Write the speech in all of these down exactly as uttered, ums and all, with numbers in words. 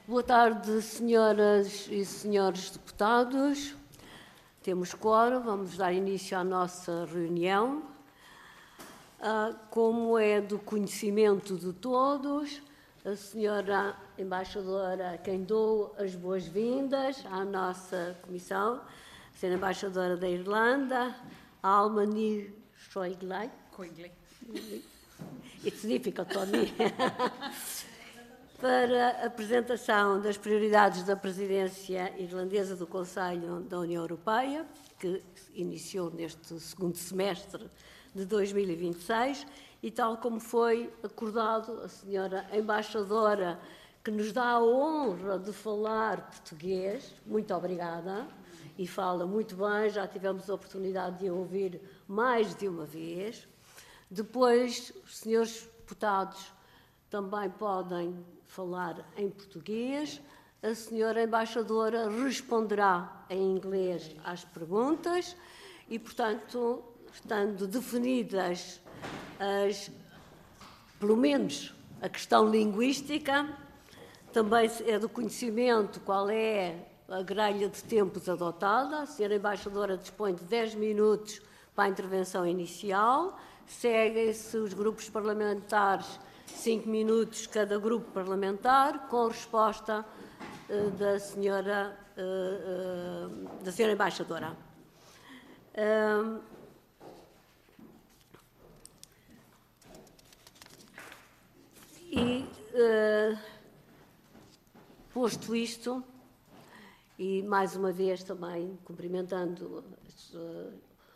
Boa tarde, senhoras e senhores deputados. Temos quórum, vamos dar início à nossa reunião. Como é do conhecimento de todos, a senhora embaixadora, a quem dou as boas-vindas à nossa comissão, a senhora embaixadora da Irlanda, Almani Schäuble. It's difficult for me. Para a apresentação das prioridades da presidência irlandesa do Conselho da União Europeia, que iniciou neste segundo semestre de dois mil e vinte e seis, e tal como foi acordado, a senhora embaixadora, que nos dá a honra de falar português, muito obrigada, e fala muito bem, já tivemos a oportunidade de a ouvir mais de uma vez. Depois, os senhores deputados também podem falar em português. A senhora embaixadora responderá em inglês às perguntas e, portanto, estando definidas as, pelo menos a questão linguística, também é do conhecimento qual é a grelha de tempos adotada. A senhora embaixadora dispõe de dez minutos para a intervenção inicial. Seguem-se os grupos parlamentares, cinco minutos cada grupo parlamentar, com resposta uh, da senhora, uh, uh, da senhora embaixadora. Uh, e, uh, posto isto, e mais uma vez também cumprimentando as, uh,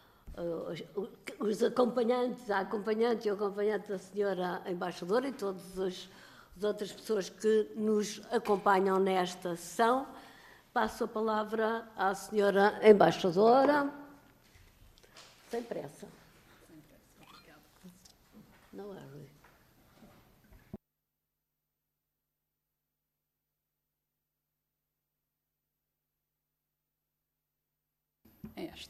os acompanhantes, a acompanhante e o acompanhante da senhora embaixadora e todas as, as outras pessoas que nos acompanham nesta sessão. Passo a palavra à senhora embaixadora. Sem pressa. Sem pressa. Obrigada. Não é, Rui. É esta.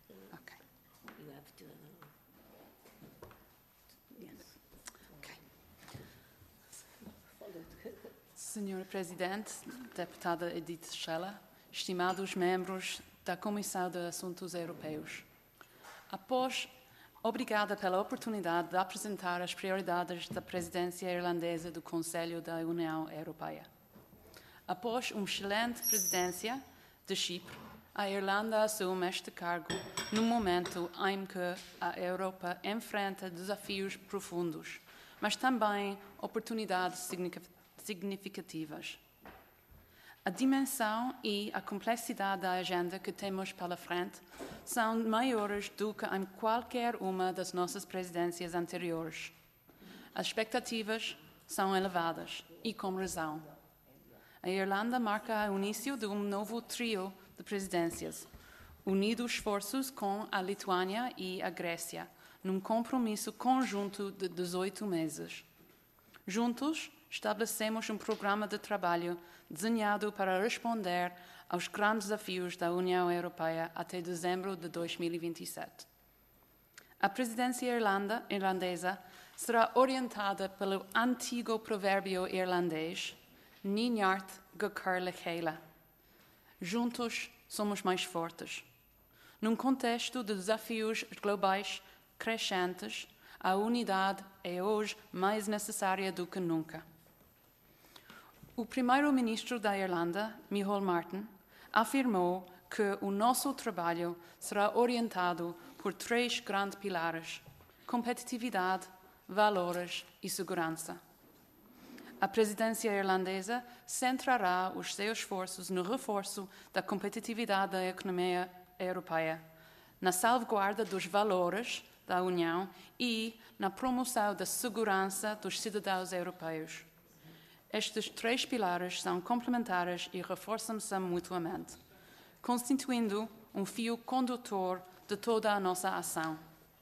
Senhora Presidente, deputada Edith Scheller, estimados membros da Comissão de Assuntos Europeus, após, obrigada pela oportunidade de apresentar as prioridades da presidência irlandesa do Conselho da União Europeia. Após uma excelente presidência de Chipre, a Irlanda assume este cargo no momento em que a Europa enfrenta desafios profundos, mas também oportunidades significativas. significativas. A dimensão e a complexidade da agenda que temos pela frente são maiores do que em qualquer uma das nossas presidências anteriores. As expectativas são elevadas e com razão. A Irlanda marca o início de um novo trio de presidências, unindo esforços com a Lituânia e a Grécia, num compromisso conjunto de dezoito meses. Juntos, estabelecemos um programa de trabalho desenhado para responder aos grandes desafios da União Europeia até dezembro de dois mil e vinte e sete. A presidência irlanda, irlandesa será orientada pelo antigo provérbio irlandês Níneart go cur le chéile. Juntos somos mais fortes. Num contexto de desafios globais crescentes, a unidade é hoje mais necessária do que nunca. O primeiro-ministro da Irlanda, Micheál Martin, afirmou que o nosso trabalho será orientado por três grandes pilares: competitividade, valores e segurança. A presidência irlandesa centrará os seus esforços no reforço da competitividade da economia europeia, na salvaguarda dos valores da União e na promoção da segurança dos cidadãos europeus. Estes três pilares são complementares e reforçam-se mutuamente, constituindo um fio condutor de toda a nossa ação.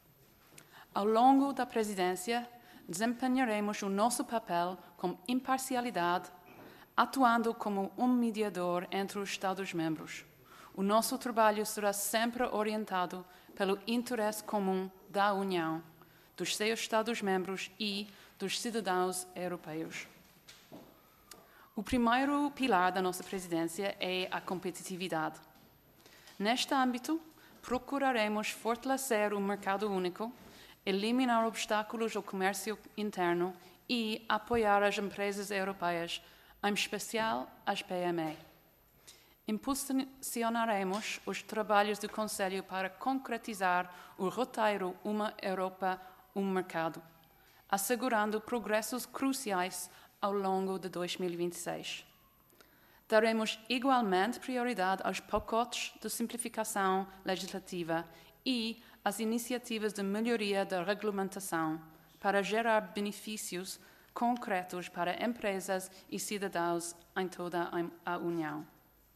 Ao longo da presidência, desempenharemos o nosso papel com imparcialidade, atuando como um mediador entre os Estados-membros. O nosso trabalho será sempre orientado pelo interesse comum da União, dos seus Estados-membros e dos cidadãos europeus. O primeiro pilar da nossa presidência é a competitividade. Neste âmbito, procuraremos fortalecer o mercado único, eliminar obstáculos ao comércio interno e apoiar as empresas europeias, em especial as P M E. Impulsionaremos os trabalhos do Conselho para concretizar o roteiro Uma Europa, um Mercado, assegurando progressos cruciais ao longo de dois mil e vinte e seis. Daremos igualmente prioridade aos pacotes de simplificação legislativa e às iniciativas de melhoria da regulamentação para gerar benefícios concretos para empresas e cidadãos em toda a União.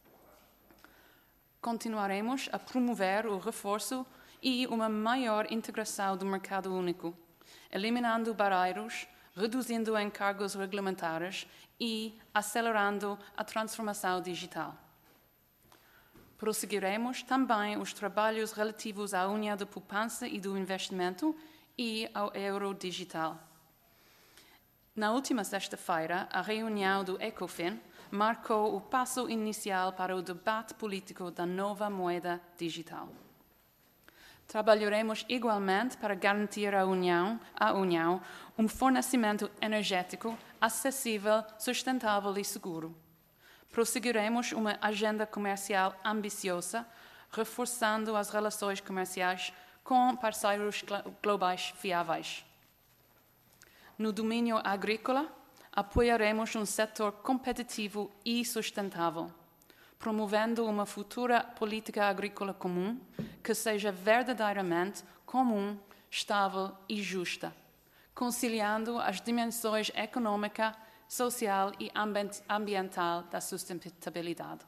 Continuaremos a promover o reforço e uma maior integração do mercado único, eliminando barreiras, reduzindo encargos regulamentares e acelerando a transformação digital. Prosseguiremos também os trabalhos relativos à União da Poupança e do Investimento e ao euro digital. Na última sexta-feira, a reunião do ECOFIN marcou o passo inicial para o debate político da nova moeda digital. Trabalharemos igualmente para garantir à União, à União um fornecimento energético acessível, sustentável e seguro. Prosseguiremos uma agenda comercial ambiciosa, reforçando as relações comerciais com parceiros globais fiáveis. No domínio agrícola, apoiaremos um setor competitivo e sustentável, promovendo uma futura política agrícola comum que seja verdadeiramente comum, estável e justa, conciliando as dimensões econômica, social e ambiental da sustentabilidade.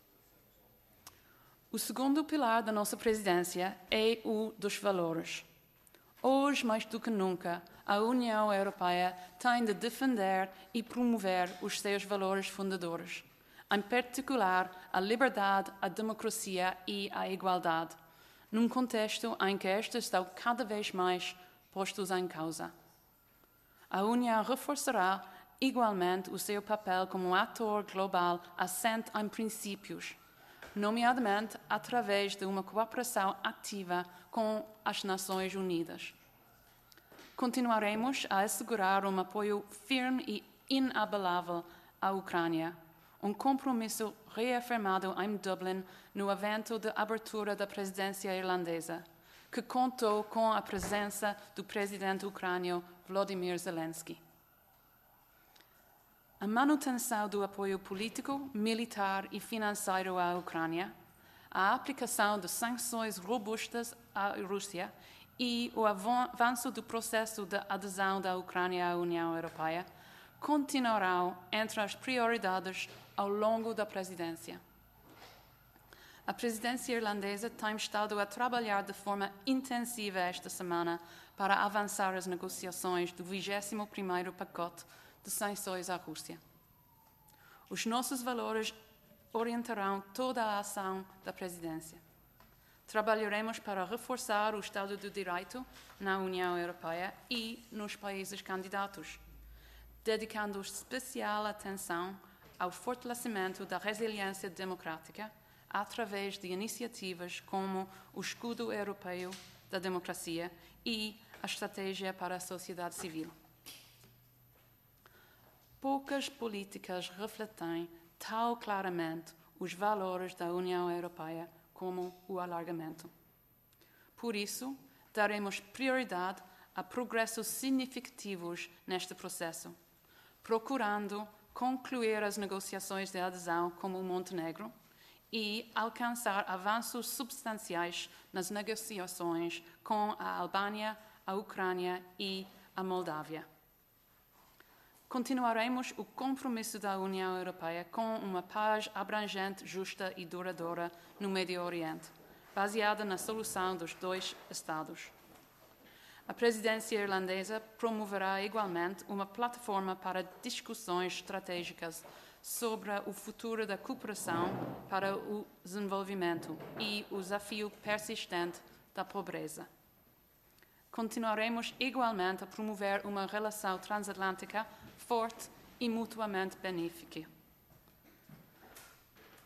O segundo pilar da nossa presidência é o dos valores. Hoje, mais do que nunca, a União Europeia tem de defender e promover os seus valores fundadores, em particular a liberdade, a democracia e a igualdade, num contexto em que estes estão cada vez mais postos em causa. A União reforçará igualmente o seu papel como um ator global assente em princípios, nomeadamente através de uma cooperação ativa com as Nações Unidas. Continuaremos a assegurar um apoio firme e inabalável à Ucrânia, um compromisso reafirmado em Dublin no evento de abertura da presidência irlandesa, que contou com a presença do presidente ucraniano Volodymyr Zelensky. A manutenção do apoio político, militar e financeiro à Ucrânia, a aplicação de sanções robustas à Rússia e o avanço do processo de adesão da Ucrânia à União Europeia continuarão entre as prioridades ao longo da presidência. A presidência irlandesa tem estado a trabalhar de forma intensiva esta semana para avançar as negociações do vigésimo primeiro pacote de sanções à Rússia. Os nossos valores orientarão toda a ação da presidência. Trabalharemos para reforçar o Estado de Direito na União Europeia e nos países candidatos, dedicando especial atenção ao fortalecimento da resiliência democrática através de iniciativas como o Escudo Europeu da Democracia e a Estratégia para a Sociedade Civil. Poucas políticas refletem tão claramente os valores da União Europeia como o alargamento. Por isso, daremos prioridade a progressos significativos neste processo, procurando concluir as negociações de adesão com o Montenegro e alcançar avanços substanciais nas negociações com a Albânia, a Ucrânia e a Moldávia. Continuaremos o compromisso da União Europeia com uma paz abrangente, justa e duradoura no Médio Oriente, baseada na solução dos dois Estados. A presidência irlandesa promoverá igualmente uma plataforma para discussões estratégicas sobre o futuro da cooperação para o desenvolvimento e o desafio persistente da pobreza. Continuaremos igualmente a promover uma relação transatlântica forte e mutuamente benéfica.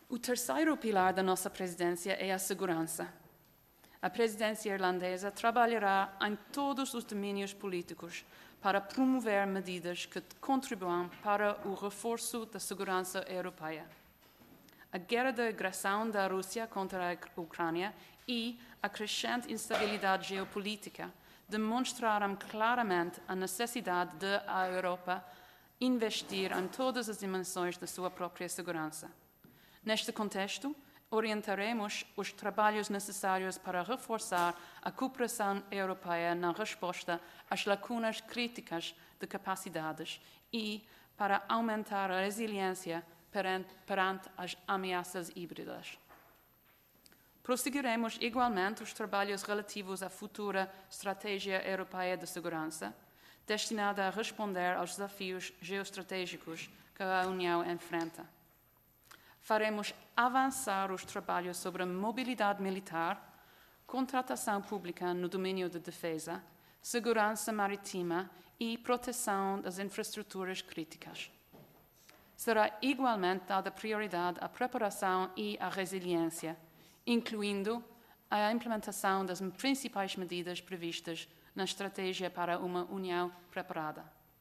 O terceiro pilar da nossa presidência é a segurança. A presidência irlandesa trabalhará em todos os domínios políticos para promover medidas que contribuam para o reforço da segurança europeia. A guerra de agressão da Rússia contra a Ucrânia e a crescente instabilidade geopolítica demonstraram claramente a necessidade de a Europa investir em todas as dimensões da sua própria segurança. Neste contexto, orientaremos os trabalhos necessários para reforçar a cooperação europeia na resposta às lacunas críticas de capacidades e para aumentar a resiliência perante, perante as ameaças híbridas. Prosseguiremos igualmente os trabalhos relativos à futura Estratégia Europeia de Segurança, destinada a responder aos desafios geoestratégicos que a União enfrenta. Faremos avançar os trabalhos sobre a mobilidade militar, contratação pública no domínio da defesa, segurança marítima e proteção das infraestruturas críticas. Será igualmente dada prioridade à preparação e à resiliência, incluindo a implementação das principais medidas previstas na Estratégia para uma União Preparada.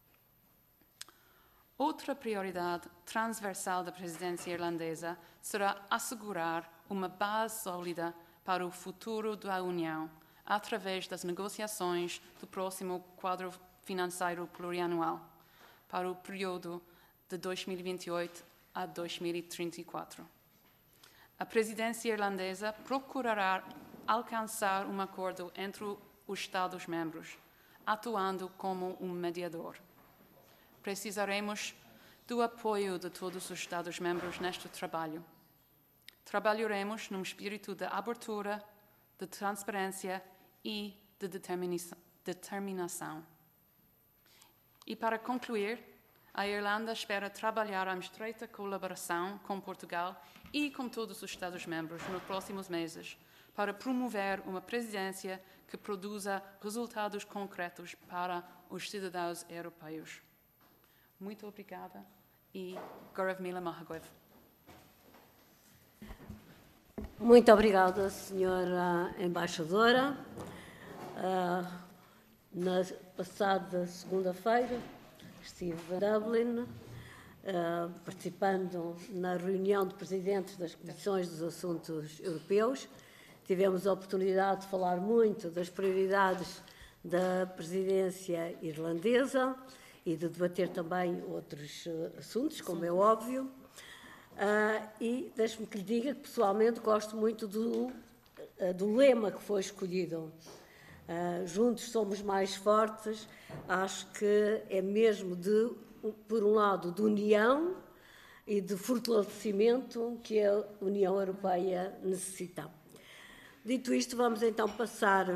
Outra prioridade transversal da presidência irlandesa será assegurar uma base sólida para o futuro da União, através das negociações do próximo quadro financeiro plurianual, para o período de dois mil e vinte e oito a dois mil e trinta e quatro. A presidência irlandesa procurará alcançar um acordo entre os Estados-membros, atuando como um mediador. Precisaremos do apoio de todos os Estados-membros neste trabalho. Trabalharemos num espírito de abertura, de transparência e de determinação. E para concluir, a Irlanda espera trabalhar em estreita colaboração com Portugal e com todos os Estados-membros nos próximos meses para promover uma presidência que produza resultados concretos para os cidadãos europeus. Muito obrigada e Gaurav Mila Mahagwev. Muito obrigada, senhora Embaixadora. Uh, na passada segunda-feira estive em Dublin, uh, participando na reunião de presidentes das Comissões dos Assuntos Europeus. Tivemos a oportunidade de falar muito das prioridades da presidência irlandesa e de debater também outros uh, assuntos, como Sim. é óbvio. Uh, e deixe-me que lhe diga que, pessoalmente, gosto muito do, uh, do lema que foi escolhido. Uh, juntos somos mais fortes. Acho que é mesmo, de, por um lado, de união e de fortalecimento que a União Europeia necessita. Dito isto, vamos então passar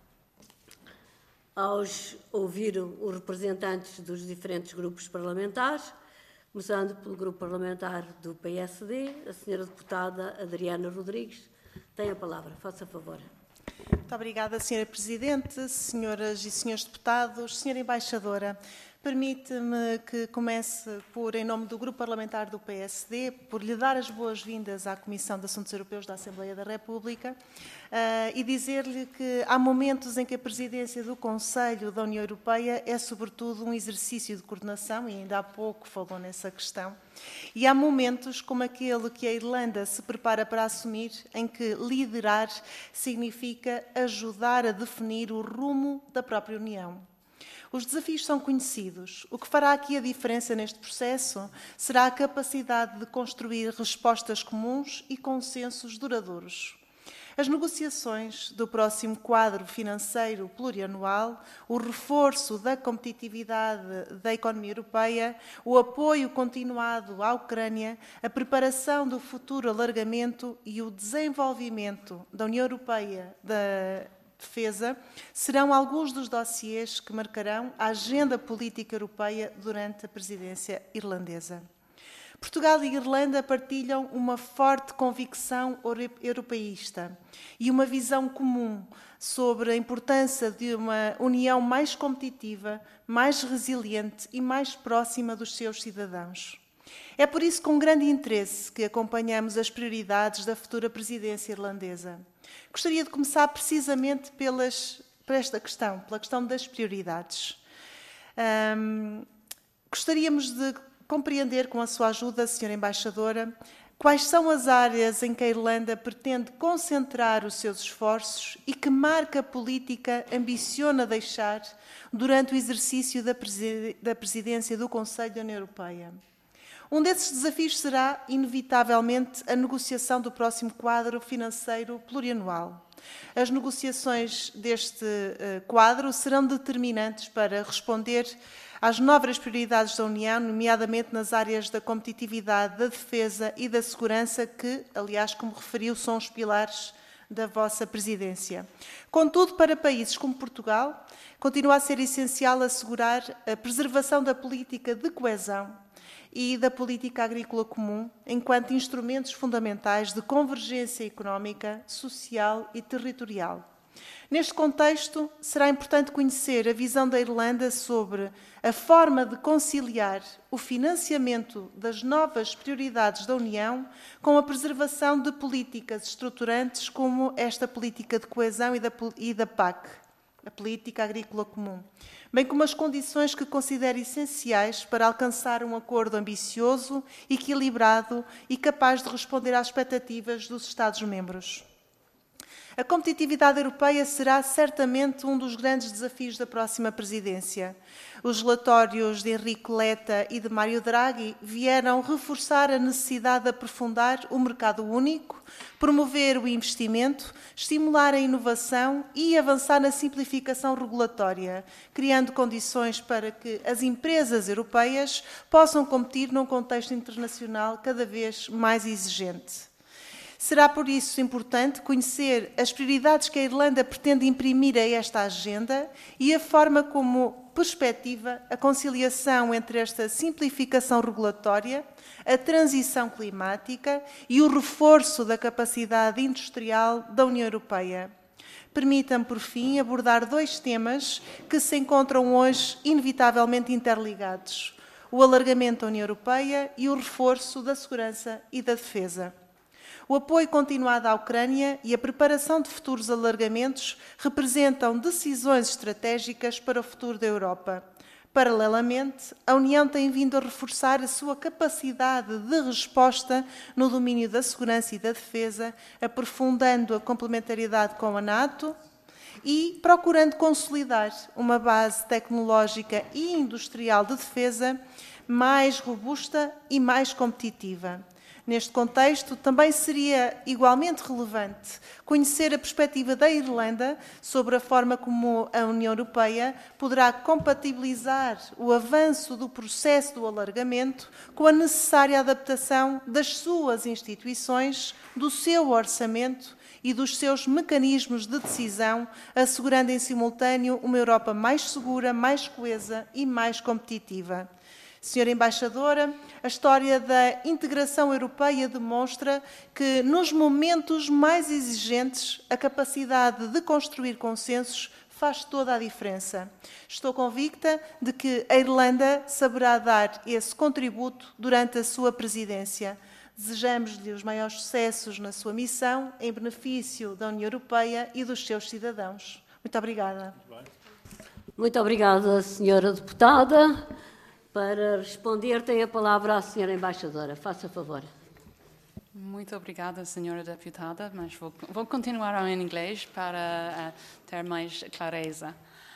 aos ouvir os representantes dos diferentes grupos parlamentares, começando pelo grupo parlamentar do P S D, a senhora deputada Adriana Rodrigues. Tem a palavra, faça favor. Muito obrigada, senhora Presidente, senhoras e senhores deputados, senhora Embaixadora. Permite-me que comece por, em nome do Grupo Parlamentar do P S D, por lhe dar as boas-vindas à Comissão de Assuntos Europeus da Assembleia da República uh, e dizer-lhe que há momentos em que a presidência do Conselho da União Europeia é, sobretudo, um exercício de coordenação, e ainda há pouco falou nessa questão, e há momentos como aquele que a Irlanda se prepara para assumir, em que liderar significa ajudar a definir o rumo da própria União. Os desafios são conhecidos. O que fará aqui a diferença neste processo será a capacidade de construir respostas comuns e consensos duradouros. As negociações do próximo quadro financeiro plurianual, o reforço da competitividade da economia europeia, o apoio continuado à Ucrânia, a preparação do futuro alargamento e o desenvolvimento da União Europeia da Defesa serão alguns dos dossiês que marcarão a agenda política europeia durante a presidência irlandesa. Portugal e Irlanda partilham uma forte convicção europeísta e uma visão comum sobre a importância de uma União mais competitiva, mais resiliente e mais próxima dos seus cidadãos. É por isso com grande interesse que acompanhamos as prioridades da futura presidência irlandesa. Gostaria de começar precisamente pelas, por esta questão, pela questão das prioridades. Um, gostaríamos de compreender, com a sua ajuda, senhora Embaixadora, quais são as áreas em que a Irlanda pretende concentrar os seus esforços e que marca política ambiciona deixar durante o exercício da, preside- da presidência do Conselho da União Europeia. Um desses desafios será, inevitavelmente, a negociação do próximo quadro financeiro plurianual. As negociações deste uh, quadro serão determinantes para responder às novas prioridades da União, nomeadamente nas áreas da competitividade, da defesa e da segurança, que, aliás, como referiu, são os pilares da vossa presidência. Contudo, para países como Portugal, continua a ser essencial assegurar a preservação da política de coesão e da política agrícola comum, enquanto instrumentos fundamentais de convergência económica, social e territorial. Neste contexto, será importante conhecer a visão da Irlanda sobre a forma de conciliar o financiamento das novas prioridades da União com a preservação de políticas estruturantes como esta política de coesão e da, e da P A C, a Política Agrícola Comum, bem como as condições que considera essenciais para alcançar um acordo ambicioso, equilibrado e capaz de responder às expectativas dos Estados-membros. A competitividade europeia será certamente um dos grandes desafios da próxima presidência. Os relatórios de Enrique Letta e de Mário Draghi vieram reforçar a necessidade de aprofundar o mercado único, promover o investimento, estimular a inovação e avançar na simplificação regulatória, criando condições para que as empresas europeias possam competir num contexto internacional cada vez mais exigente. Será por isso importante conhecer as prioridades que a Irlanda pretende imprimir a esta agenda e a forma como perspectiva a conciliação entre esta simplificação regulatória, a transição climática e o reforço da capacidade industrial da União Europeia. Permitam-me, por fim, abordar dois temas que se encontram hoje inevitavelmente interligados: o alargamento da União Europeia e o reforço da segurança e da defesa. O apoio continuado à Ucrânia e a preparação de futuros alargamentos representam decisões estratégicas para o futuro da Europa. Paralelamente, a União tem vindo a reforçar a sua capacidade de resposta no domínio da segurança e da defesa, aprofundando a complementariedade com a NATO e procurando consolidar uma base tecnológica e industrial de defesa mais robusta e mais competitiva. Neste contexto, também seria igualmente relevante conhecer a perspectiva da Irlanda sobre a forma como a União Europeia poderá compatibilizar o avanço do processo do alargamento com a necessária adaptação das suas instituições, do seu orçamento e dos seus mecanismos de decisão, assegurando em simultâneo uma Europa mais segura, mais coesa e mais competitiva. Senhora Embaixadora, a história da integração europeia demonstra que, nos momentos mais exigentes, a capacidade de construir consensos faz toda a diferença. Estou convicta de que a Irlanda saberá dar esse contributo durante a sua presidência. Desejamos-lhe os maiores sucessos na sua missão, em benefício da União Europeia e dos seus cidadãos. Muito obrigada. Muito obrigada, senhora deputada. Para responder, tem a palavra a senhora Embaixadora. Faça favor. Muito obrigada, senhora deputada, mas vou, vou continuar em inglês para uh, ter mais clareza.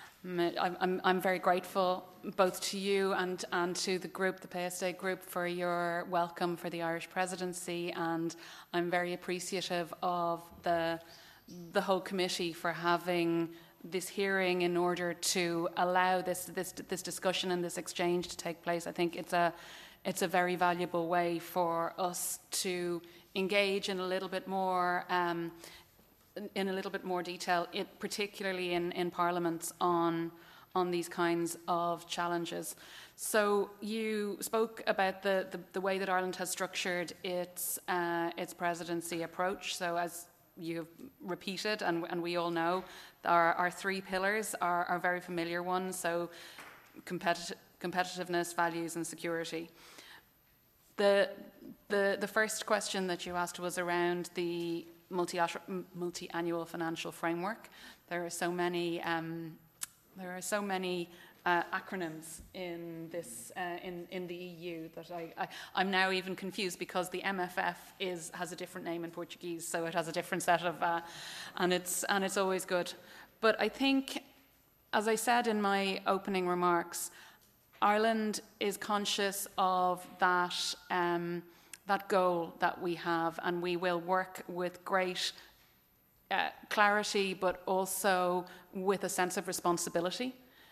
I'm, I'm very grateful both to you and, and to the group, the P S D group, for your welcome for the Irish presidency, and I'm very appreciative of the, the whole committee for having this hearing in order to allow this, this, this discussion and this exchange to take place. I think it's a, it's a very valuable way for us to engage in a little bit more, um, in a little bit more detail, it, particularly in, in parliaments on, on these kinds of challenges. So you spoke about the, the, the way that Ireland has structured its, uh, its presidency approach. So as you've repeated, and, and we all know, our, our three pillars are, are very familiar ones, so competi- competitiveness, values and security. The, the, the first question that you asked was around the multi, multi-annual financial framework. There are so many, um, there are so many uh, acronyms in this uh, in in the E U that I, I I'm now even confused, because the M F F is has a different name in Portuguese, so it has a different set of, uh, and it's and it's always good. But I think, as I said in my opening remarks, Ireland is conscious of that, um, that goal that we have, and we will work with great uh, clarity, but also with a sense of responsibility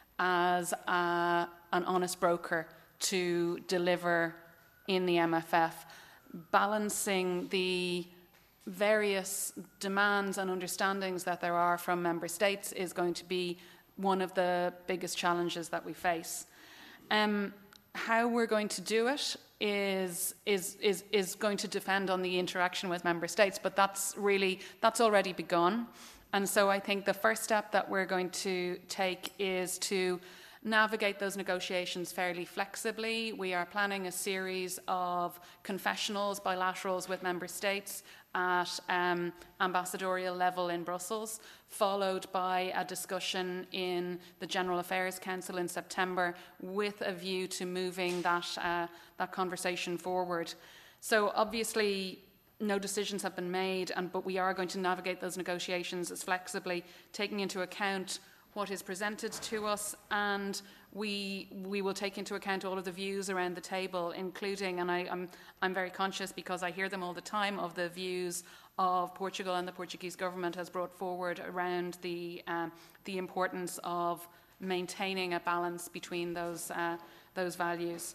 as a, an honest broker to deliver in the M F F, balancing the various demands and understandings that there are from member states is going to be one of the biggest challenges that we face. Um, how we're going to do it is, is, is, is going to depend on the interaction with member states, but that's really, that's already begun. And so I think the first step that we're going to take is to navigate those negotiations fairly flexibly. We are planning a series of confessionals, bilaterals with member states at um, ambassadorial level in Brussels, followed by a discussion in the General Affairs Council in September with a view to moving that, uh, that conversation forward. So obviously no decisions have been made, and, but we are going to navigate those negotiations as flexibly, taking into account what is presented to us, and we we will take into account all of the views around the table, including, and I, I'm I'm very conscious because I hear them all the time, of the views of Portugal and the Portuguese government has brought forward around the uh, the importance of maintaining a balance between those uh, those values.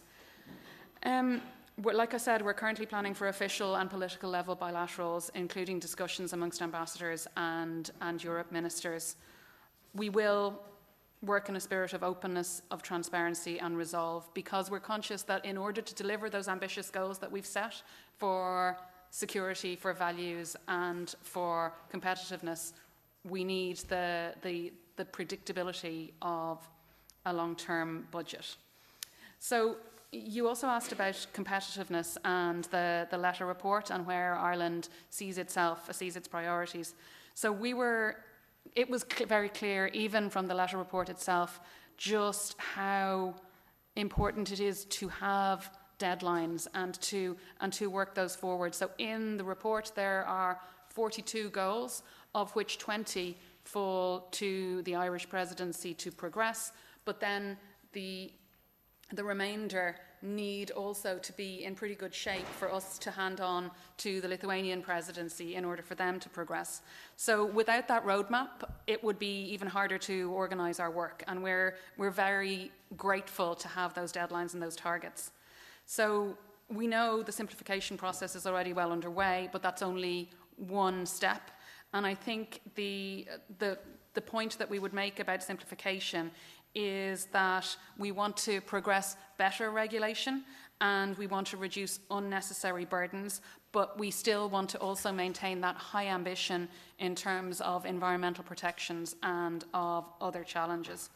Um, Like I said, we're currently planning for official and political level bilaterals, including discussions amongst ambassadors and, and Europe ministers. We will work in a spirit of openness, of transparency and resolve, because we're conscious that in order to deliver those ambitious goals that we've set for security, for values and for competitiveness, we need the, the, the predictability of a long-term budget. So you also asked about competitiveness and the, the Letta report and where Ireland sees itself, sees its priorities. So we were, it was cl- very clear, even from the Letta report itself, just how important it is to have deadlines and to, and to work those forward. So in the report there are forty-two goals, of which twenty fall to the Irish presidency to progress, but then the The remainder need also to be in pretty good shape for us to hand on to the Lithuanian presidency in order for them to progress. So without that roadmap, it would be even harder to organise our work, and we're, we're very grateful to have those deadlines and those targets. So we know the simplification process is already well underway, but that's only one step. And I think the, the, the point that we would make about simplification is that we want to progress better regulation and we want to reduce unnecessary burdens, but we still want to also maintain that high ambition in terms of environmental protections and of other challenges.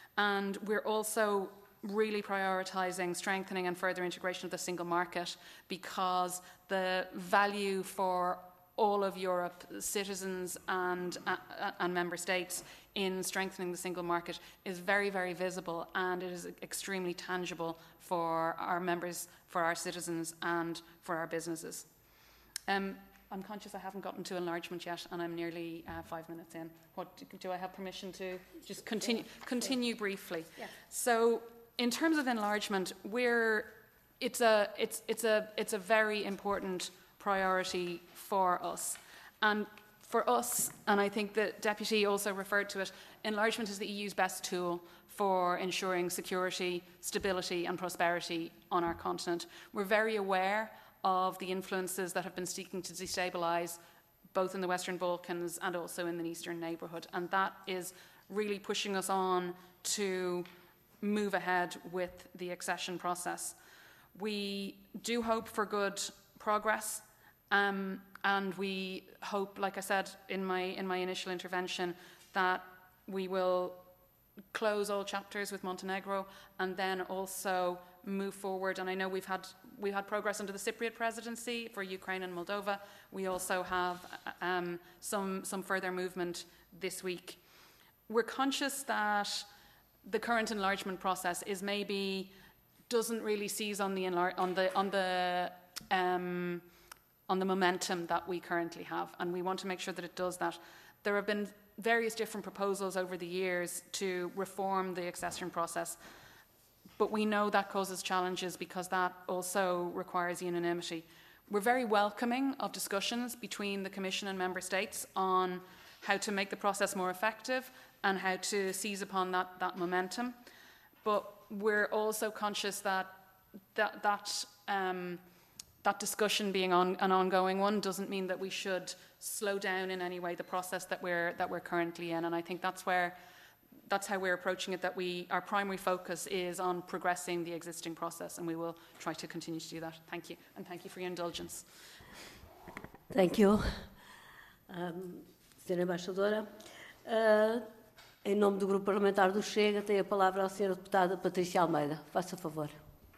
And we're also really prioritising strengthening and further integration of the single market, because the value for all of Europe, citizens and, uh, and member states, in strengthening the single market is very, very visible, and it is extremely tangible for our members, for our citizens and for our businesses. Um, I'm conscious I haven't gotten to enlargement yet, and I'm nearly uh, five minutes in. What, do I have permission to just continue, continue briefly? Yeah. So in terms of enlargement, we're, it's, a, it's, it's, a, it's a very important priority for us. And for us, and I think the Deputy also referred to it, enlargement is the E U's best tool for ensuring security, stability and prosperity on our continent. We're very aware of the influences that have been seeking to destabilise both in the Western Balkans and also in the Eastern neighbourhood, and that is really pushing us on to move ahead with the accession process. We do hope for good progress, um, and we hope, like I said in my in my initial intervention, that we will close all chapters with Montenegro and then also move forward. And I know we've had we had progress under the Cypriot presidency for Ukraine and Moldova. We also have um, some some further movement this week. We're conscious that the current enlargement process is maybe doesn't really seize on the on the on the um, on the momentum that we currently have, and we want to make sure that it does that. There have been various different proposals over the years to reform the accession process, but we know that causes challenges because that also requires unanimity. We're very welcoming of discussions between the Commission and Member States on how to make the process more effective and how to seize upon that, that momentum. But we're also conscious that that, that, um, that discussion being on, an ongoing one doesn't mean that we should slow down in any way the process that we're, that we're currently in. And I think that's where That's how we're approaching it, that we, our primary focus is on progressing the existing process, and we will try to continue to do that. Thank you, and thank you for your indulgence. Thank you. Um, Senhora Embaixadora, uh, em nome do Grupo Parlamentar do Chega, tem a palavra a Senhora Deputada Patrícia Almeida. Faça favor.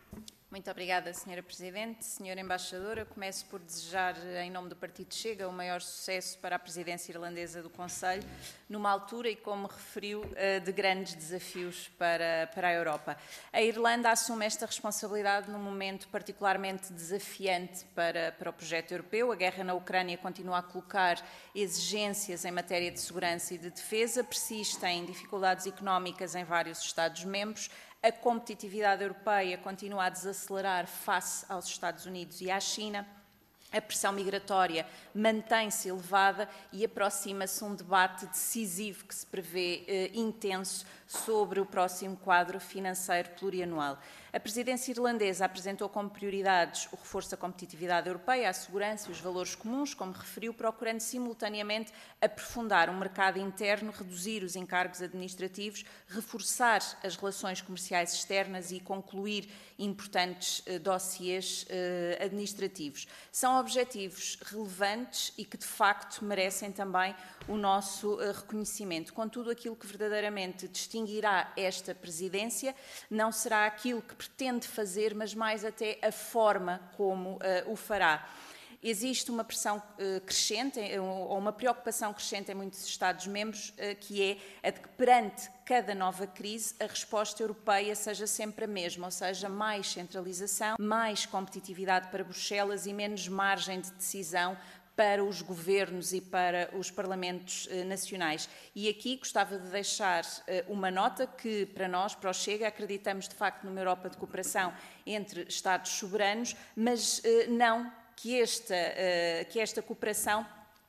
Muito obrigada, senhora Presidente. Senhora Embaixadora, começo por desejar, em nome do Partido Chega, o maior sucesso para a presidência irlandesa do Conselho, numa altura, e como referiu, de grandes desafios para, para a Europa. A Irlanda assume esta responsabilidade num momento particularmente desafiante para, para o projeto europeu. A guerra na Ucrânia continua a colocar exigências em matéria de segurança e de defesa, persistem dificuldades económicas em vários Estados-membros. A competitividade europeia continua a desacelerar face aos Estados Unidos e à China. A pressão migratória mantém-se elevada e aproxima-se um debate decisivo que se prevê eh, intenso sobre o próximo quadro financeiro plurianual. A presidência irlandesa apresentou como prioridades o reforço da competitividade europeia, a segurança e os valores comuns, como referiu, procurando simultaneamente aprofundar o mercado interno, reduzir os encargos administrativos, reforçar as relações comerciais externas e concluir importantes eh, dossiês eh, administrativos. São objetivos relevantes e que, de facto, merecem também o nosso uh, reconhecimento. Contudo, aquilo que verdadeiramente distinguirá esta presidência não será aquilo que pretende fazer, mas mais até a forma como uh, o fará. Existe uma pressão uh, crescente, ou uma preocupação crescente em muitos Estados-membros, uh, que é a de que, perante cada nova crise, a resposta europeia seja sempre a mesma, ou seja, mais centralização, mais competitividade para Bruxelas e menos margem de decisão para os governos e para os parlamentos eh, nacionais. E aqui gostava de deixar eh, uma nota que, para nós, para o Chega, acreditamos de facto numa Europa de cooperação entre Estados soberanos, mas eh, não que esta, eh, que esta cooperação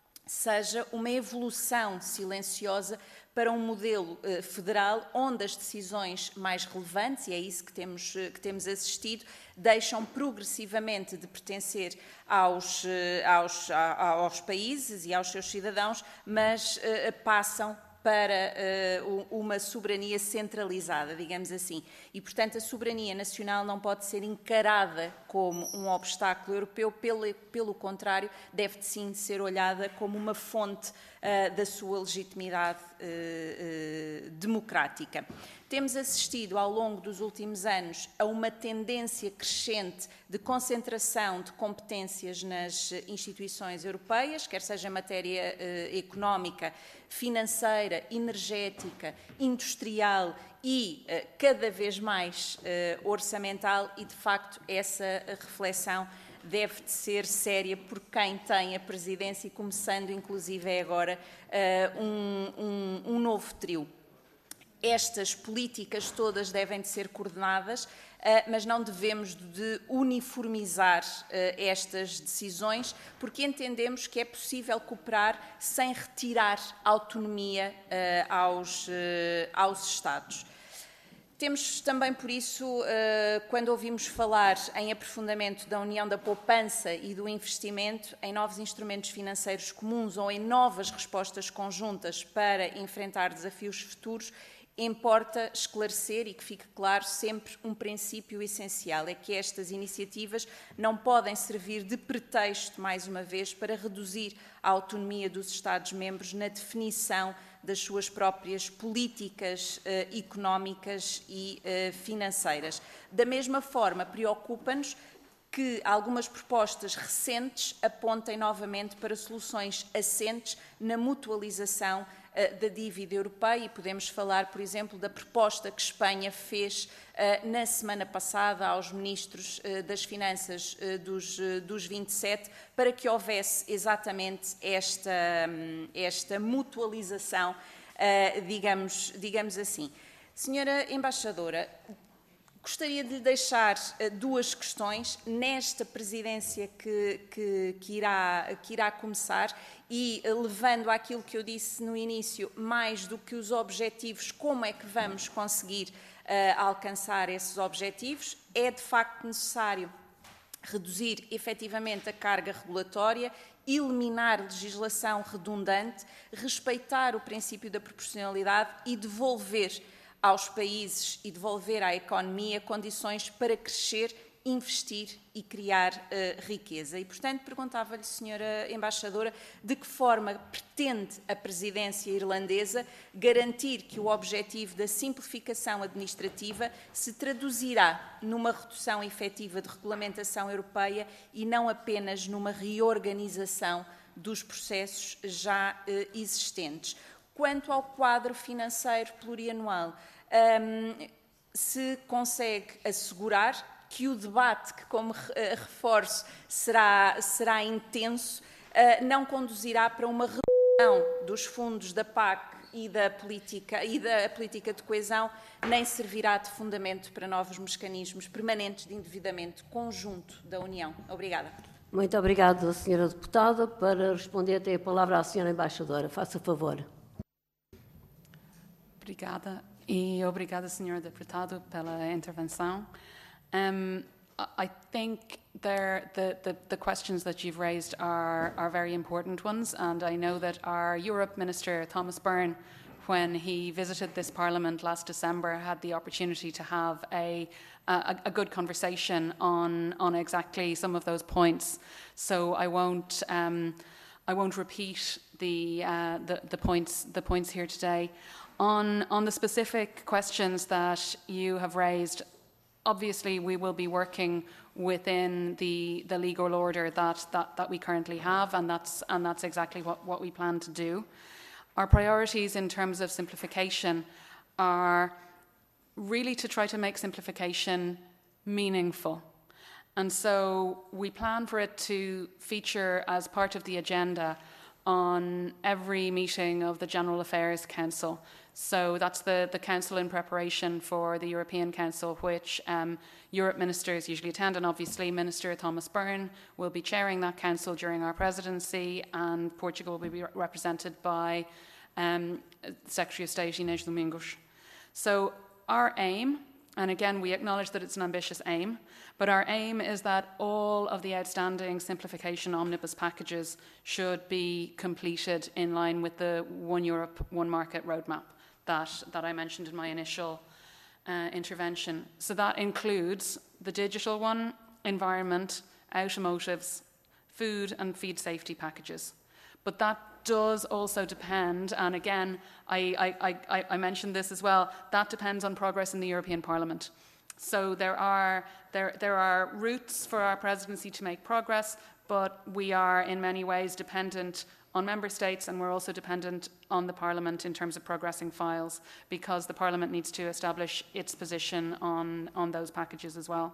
seja uma evolução silenciosa para um modelo uh, federal onde as decisões mais relevantes, e é isso que temos, uh, que temos assistido, deixam progressivamente de pertencer aos, uh, aos, a, aos países e aos seus cidadãos, mas uh, passam para uh, uma soberania centralizada, digamos assim. E, portanto, a soberania nacional não pode ser encarada como um obstáculo europeu, pelo, pelo contrário, deve sim ser olhada como uma fonte uh, da sua legitimidade uh, uh, democrática. Temos assistido ao longo dos últimos anos a uma tendência crescente de concentração de competências nas instituições europeias, quer seja em matéria uh, económica, financeira, energética, industrial e uh, cada vez mais uh, orçamental, e de facto essa reflexão deve de ser séria por quem tem a presidência, e começando inclusive agora uh, um, um, um novo trio. Estas políticas todas devem de ser coordenadas, mas não devemos de uniformizar estas decisões, porque entendemos que é possível cooperar sem retirar autonomia aos, aos Estados. Temos também, por isso, quando ouvimos falar em aprofundamento da União da Poupança e do investimento, em novos instrumentos financeiros comuns ou em novas respostas conjuntas para enfrentar desafios futuros, importa esclarecer e que fique claro sempre um princípio essencial, é que estas iniciativas não podem servir de pretexto, mais uma vez, para reduzir a autonomia dos Estados-membros na definição das suas próprias políticas eh, económicas e eh, financeiras. Da mesma forma, preocupa-nos que algumas propostas recentes apontem novamente para soluções assentes na mutualização uh, da dívida europeia, e podemos falar, por exemplo, da proposta que Espanha fez uh, na semana passada aos ministros uh, das Finanças uh, dos, uh, dos vinte e sete, para que houvesse exatamente esta, um, esta mutualização, uh, digamos, digamos assim. Senhora Embaixadora, gostaria de deixar uh, duas questões nesta presidência que, que, que, irá, que irá começar e, uh, levando àquilo que eu disse no início, mais do que os objetivos, como é que vamos conseguir uh, alcançar esses objetivos? É de facto necessário reduzir efetivamente a carga regulatória, eliminar legislação redundante, respeitar o princípio da proporcionalidade e devolver aos países e devolver à economia condições para crescer, investir e criar uh, riqueza. E, portanto, perguntava-lhe, senhora Embaixadora, de que forma pretende a presidência irlandesa garantir que o objetivo da simplificação administrativa se traduzirá numa redução efetiva de regulamentação europeia e não apenas numa reorganização dos processos já uh, existentes. Quanto ao quadro financeiro plurianual, um, se consegue assegurar que o debate, que como reforço será, será intenso, uh, não conduzirá para uma redução dos fundos da P A C e da política, e da política de coesão, nem servirá de fundamento para novos mecanismos permanentes de endividamento conjunto da União. Obrigada. Muito obrigada, senhora Deputada. Para responder, tem a palavra a senhora Embaixadora. Faça favor. Obrigada e obrigada, senhor Deputado, pela intervenção. Um, I think there, the, the, the questions that you've raised are, are very important ones, and I know that our Europe Minister, Thomas Byrne, when he visited this Parliament last December, had the opportunity to have a, a, a good conversation on, on exactly some of those points. So I won't, um, I won't repeat the, uh, the, the, points, the points here today. On, on the specific questions that you have raised, obviously we will be working within the, the legal order that, that, that we currently have, and that's, and that's exactly what, what we plan to do. Our priorities in terms of simplification are really to try to make simplification meaningful. And so we plan for it to feature as part of the agenda on every meeting of the General Affairs Council. So that's the, the council in preparation for the European Council, which um, Europe ministers usually attend, and obviously Minister Thomas Byrne will be chairing that council during our presidency, and Portugal will be represented by um, Secretary of State Inês Domingos. So our aim, and again we acknowledge that it's an ambitious aim, but our aim is that all of the outstanding simplification omnibus packages should be completed in line with the One Europe, One Market roadmap that, that I mentioned in my initial uh, intervention. So that includes the digital one, environment, automotives, food and feed safety packages. But that does also depend, and again, I, I, I, I mentioned this as well, that depends on progress in the European Parliament. So there are, there, there are routes for our presidency to make progress, but we are in many ways dependent on member states, and we're also dependent on the Parliament in terms of progressing files, because the Parliament needs to establish its position on, on those packages as well.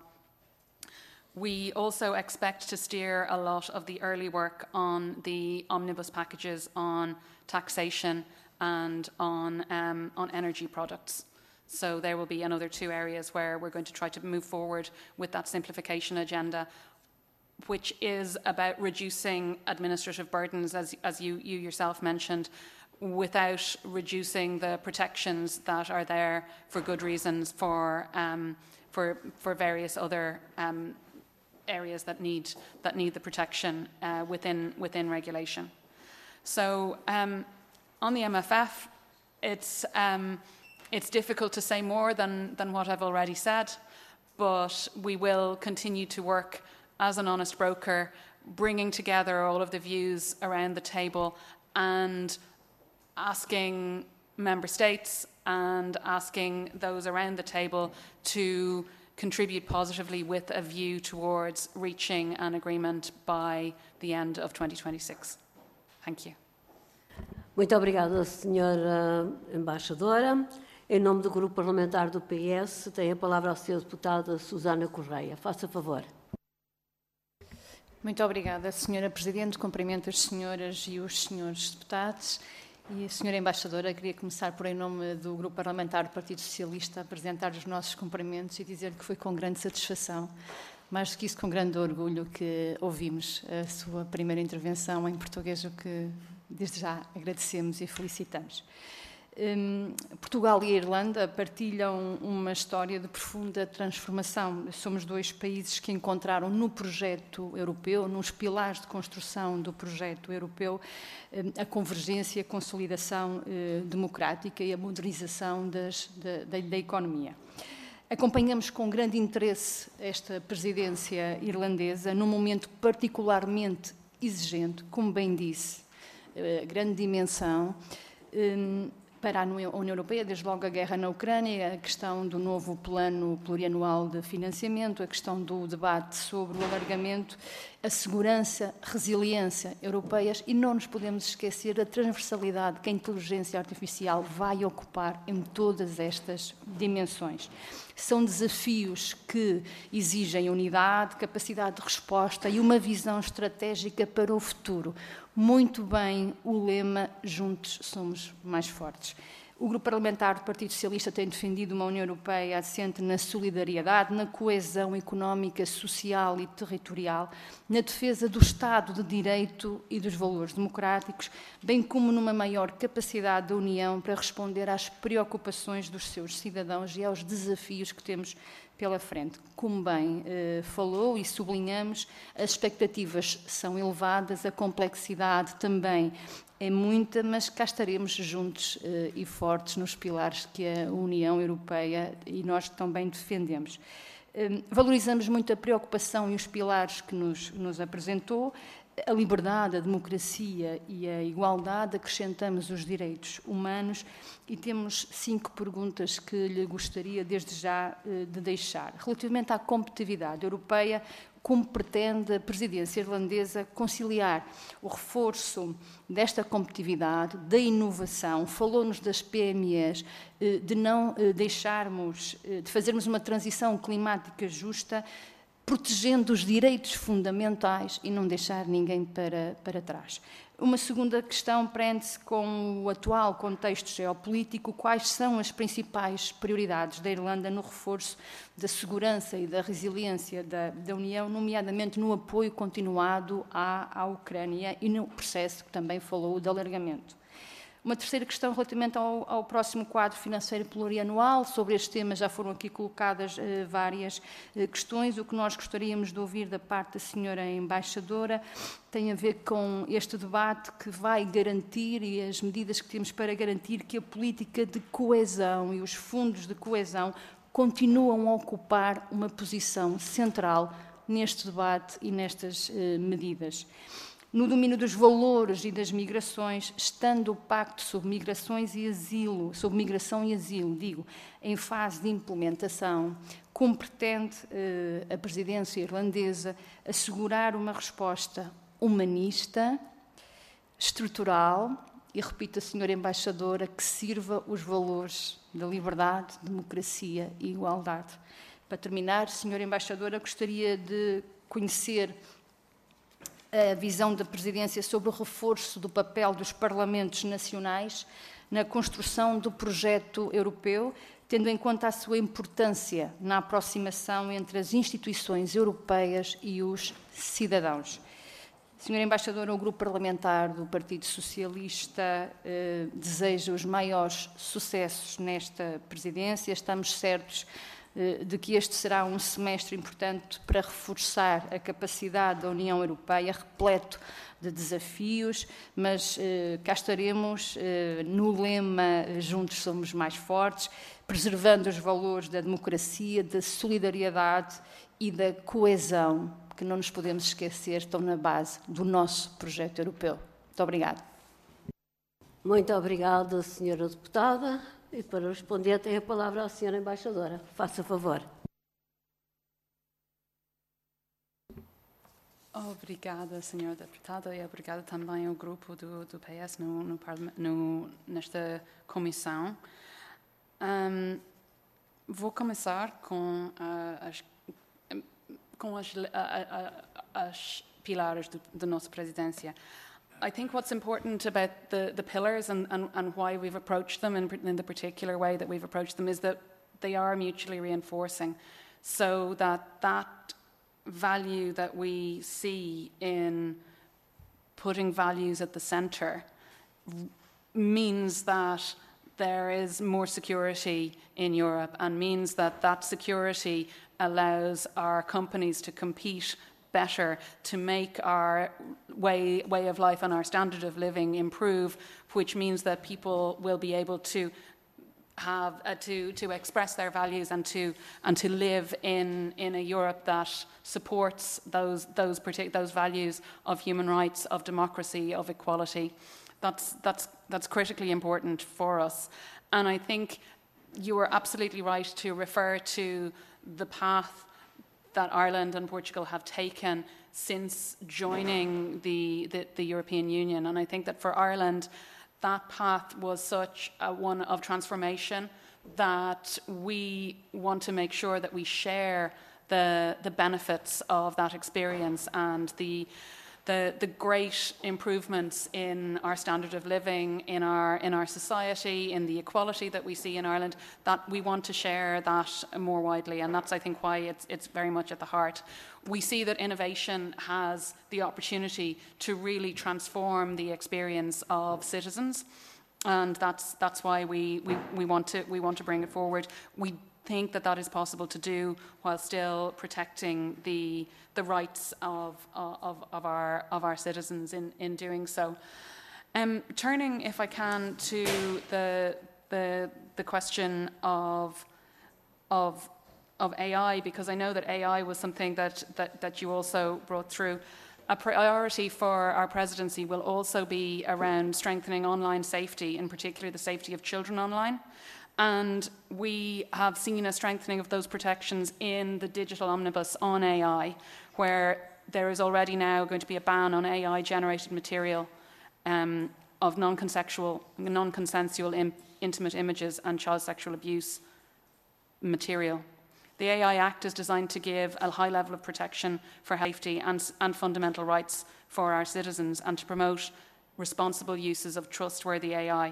We also expect to steer a lot of the early work on the omnibus packages on taxation and on, um, on energy products. So there will be another two areas where we're going to try to move forward with that simplification agenda, which is about reducing administrative burdens, as, as you, you yourself mentioned, without reducing the protections that are there for good reasons for, um, for, for various other um, areas that need, that need the protection uh, within, within regulation. So um, on the M F F, it's... Um, it's difficult to say more than, than what I've already said, but we will continue to work as an honest broker, bringing together all of the views around the table and asking member states and asking those around the table to contribute positively with a view towards reaching an agreement by the end of twenty twenty-six. Thank you. Muito obrigada, senhora Embaixadora. Em nome do Grupo Parlamentar do P S, tem a palavra a senhora Deputada Susana Correia. Faça favor. Muito obrigada, senhora Presidente. Cumprimento as senhoras e os senhores deputados. E a senhora Embaixadora, queria começar por, em nome do Grupo Parlamentar do Partido Socialista, apresentar os nossos cumprimentos e dizer que foi com grande satisfação, mais do que isso, com grande orgulho, que ouvimos a sua primeira intervenção em português, o que desde já agradecemos e felicitamos. Um, Portugal e a Irlanda partilham uma história de profunda transformação. Somos dois países que encontraram no projeto europeu, nos pilares de construção do projeto europeu, um, a convergência, a consolidação uh, democrática e a modernização das, da, da, da economia. Acompanhamos com grande interesse esta presidência irlandesa, num momento particularmente exigente, como bem disse, uh, grande dimensão, um, para a União Europeia, desde logo a guerra na Ucrânia, a questão do novo plano plurianual de financiamento, a questão do debate sobre o alargamento, a segurança, resiliência europeias, e não nos podemos esquecer da transversalidade que a inteligência artificial vai ocupar em todas estas dimensões. São desafios que exigem unidade, capacidade de resposta e uma visão estratégica para o futuro. Muito bem o lema "Juntos somos mais fortes". O Grupo Parlamentar do Partido Socialista tem defendido uma União Europeia assente na solidariedade, na coesão económica, social e territorial, na defesa do Estado de Direito e dos valores democráticos, bem como numa maior capacidade da União para responder às preocupações dos seus cidadãos e aos desafios que temos pela frente. Como bem eh, falou e sublinhamos, as expectativas são elevadas, a complexidade também é muita, mas cá estaremos juntos eh, e fortes nos pilares que a União Europeia e nós também defendemos. Eh, valorizamos muito a preocupação e os pilares que nos, nos apresentou, a liberdade, a democracia e a igualdade, acrescentamos os direitos humanos e temos cinco perguntas que lhe gostaria desde já de deixar. Relativamente à competitividade europeia, como pretende a presidência irlandesa conciliar o reforço desta competitividade, da inovação, falou-nos das P M Es, de não deixarmos, de fazermos uma transição climática justa, protegendo os direitos fundamentais e não deixar ninguém para, para trás. Uma segunda questão prende-se com o atual contexto geopolítico. Quais são as principais prioridades da Irlanda no reforço da segurança e da resiliência da, da União, nomeadamente no apoio continuado à, à Ucrânia e no processo que também falou de alargamento? Uma terceira questão relativamente ao, ao próximo quadro financeiro plurianual. Sobre este tema já foram aqui colocadas eh, várias eh, questões. O que nós gostaríamos de ouvir da parte da senhora Embaixadora tem a ver com este debate que vai garantir e as medidas que temos para garantir que a política de coesão e os fundos de coesão continuam a ocupar uma posição central neste debate e nestas eh, medidas. No domínio dos valores e das migrações, estando o Pacto sobre Migrações e Asilo, sobre Migração e Asilo, digo, em fase de implementação, como pretende eh, a presidência irlandesa assegurar uma resposta humanista, estrutural e, repito, a senhora Embaixadora, que sirva os valores da liberdade, democracia e igualdade. Para terminar, senhora Embaixadora, gostaria de conhecer a visão da presidência sobre o reforço do papel dos parlamentos nacionais na construção do projeto europeu, tendo em conta a sua importância na aproximação entre as instituições europeias e os cidadãos. senhora Embaixadora, o Grupo Parlamentar do Partido Socialista eh, deseja os maiores sucessos nesta presidência. Estamos certos de que este será um semestre importante para reforçar a capacidade da União Europeia, repleto de desafios, mas eh, cá estaremos eh, no lema Juntos Somos Mais Fortes, preservando os valores da democracia, da solidariedade e da coesão, que não nos podemos esquecer, estão na base do nosso projeto europeu. Muito obrigada. Muito obrigada, senhora deputada. E para responder tem a palavra a senhora embaixadora. Faça favor. Obrigada, senhora deputada, e obrigada também ao grupo do, do P S no, no, no, nesta comissão. Um, vou começar com, uh, as, com as, uh, uh, as pilares da nossa presidência. I think what's important about the, the pillars and, and, and why we've approached them in, in the particular way that we've approached them is that they are mutually reinforcing, so that that value that we see in putting values at the centre means that there is more security in Europe, and means that that security allows our companies to compete better, to make our way, way of life and our standard of living improve, which means that people will be able to have uh, to to express their values and to and to live in in a Europe that supports those those partic- those values of human rights, of democracy, of equality. That's that's that's critically important for us. And I think you are absolutely right to refer to the path that Ireland and Portugal have taken since joining the, the, the European Union. And I think that for Ireland, that path was such a one of transformation that we want to make sure that we share the, the benefits of that experience and the The, the great improvements in our standard of living, in our in our society, in the equality that we see in Ireland, that we want to share that more widely, and that's, I think, why it's it's very much at the heart. We see that innovation has the opportunity to really transform the experience of citizens, and that's that's why we we, we want to we want to bring it forward. We think that that is possible to do while still protecting the the rights of of, of our of our citizens in, in doing so. Um, turning, if I can, to the the the question of of of A I, because I know that A I was something that that, that you also brought through. A priority for our presidency will also be around strengthening online safety, in particular the safety of children online. And we have seen a strengthening of those protections in the digital omnibus on A I, where there is already now going to be a ban on A I-generated material um, of non-consensual, non-consensual in, intimate images and child sexual abuse material. The A I Act is designed to give a high level of protection for safety and, and fundamental rights for our citizens, and to promote responsible uses of trustworthy A I.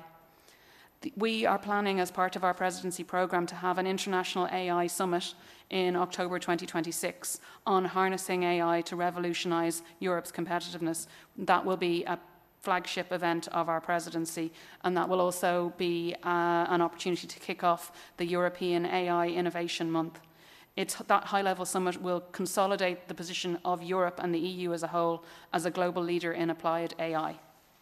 We are planning, as part of our presidency programme, to have an international A I summit in October twenty twenty-six on harnessing A I to revolutionise Europe's competitiveness. That will be a flagship event of our presidency, and that will also be uh, an opportunity to kick off the European A I Innovation Month. It's, that high-level summit will consolidate the position of Europe and the E U as a whole as a global leader in applied A I.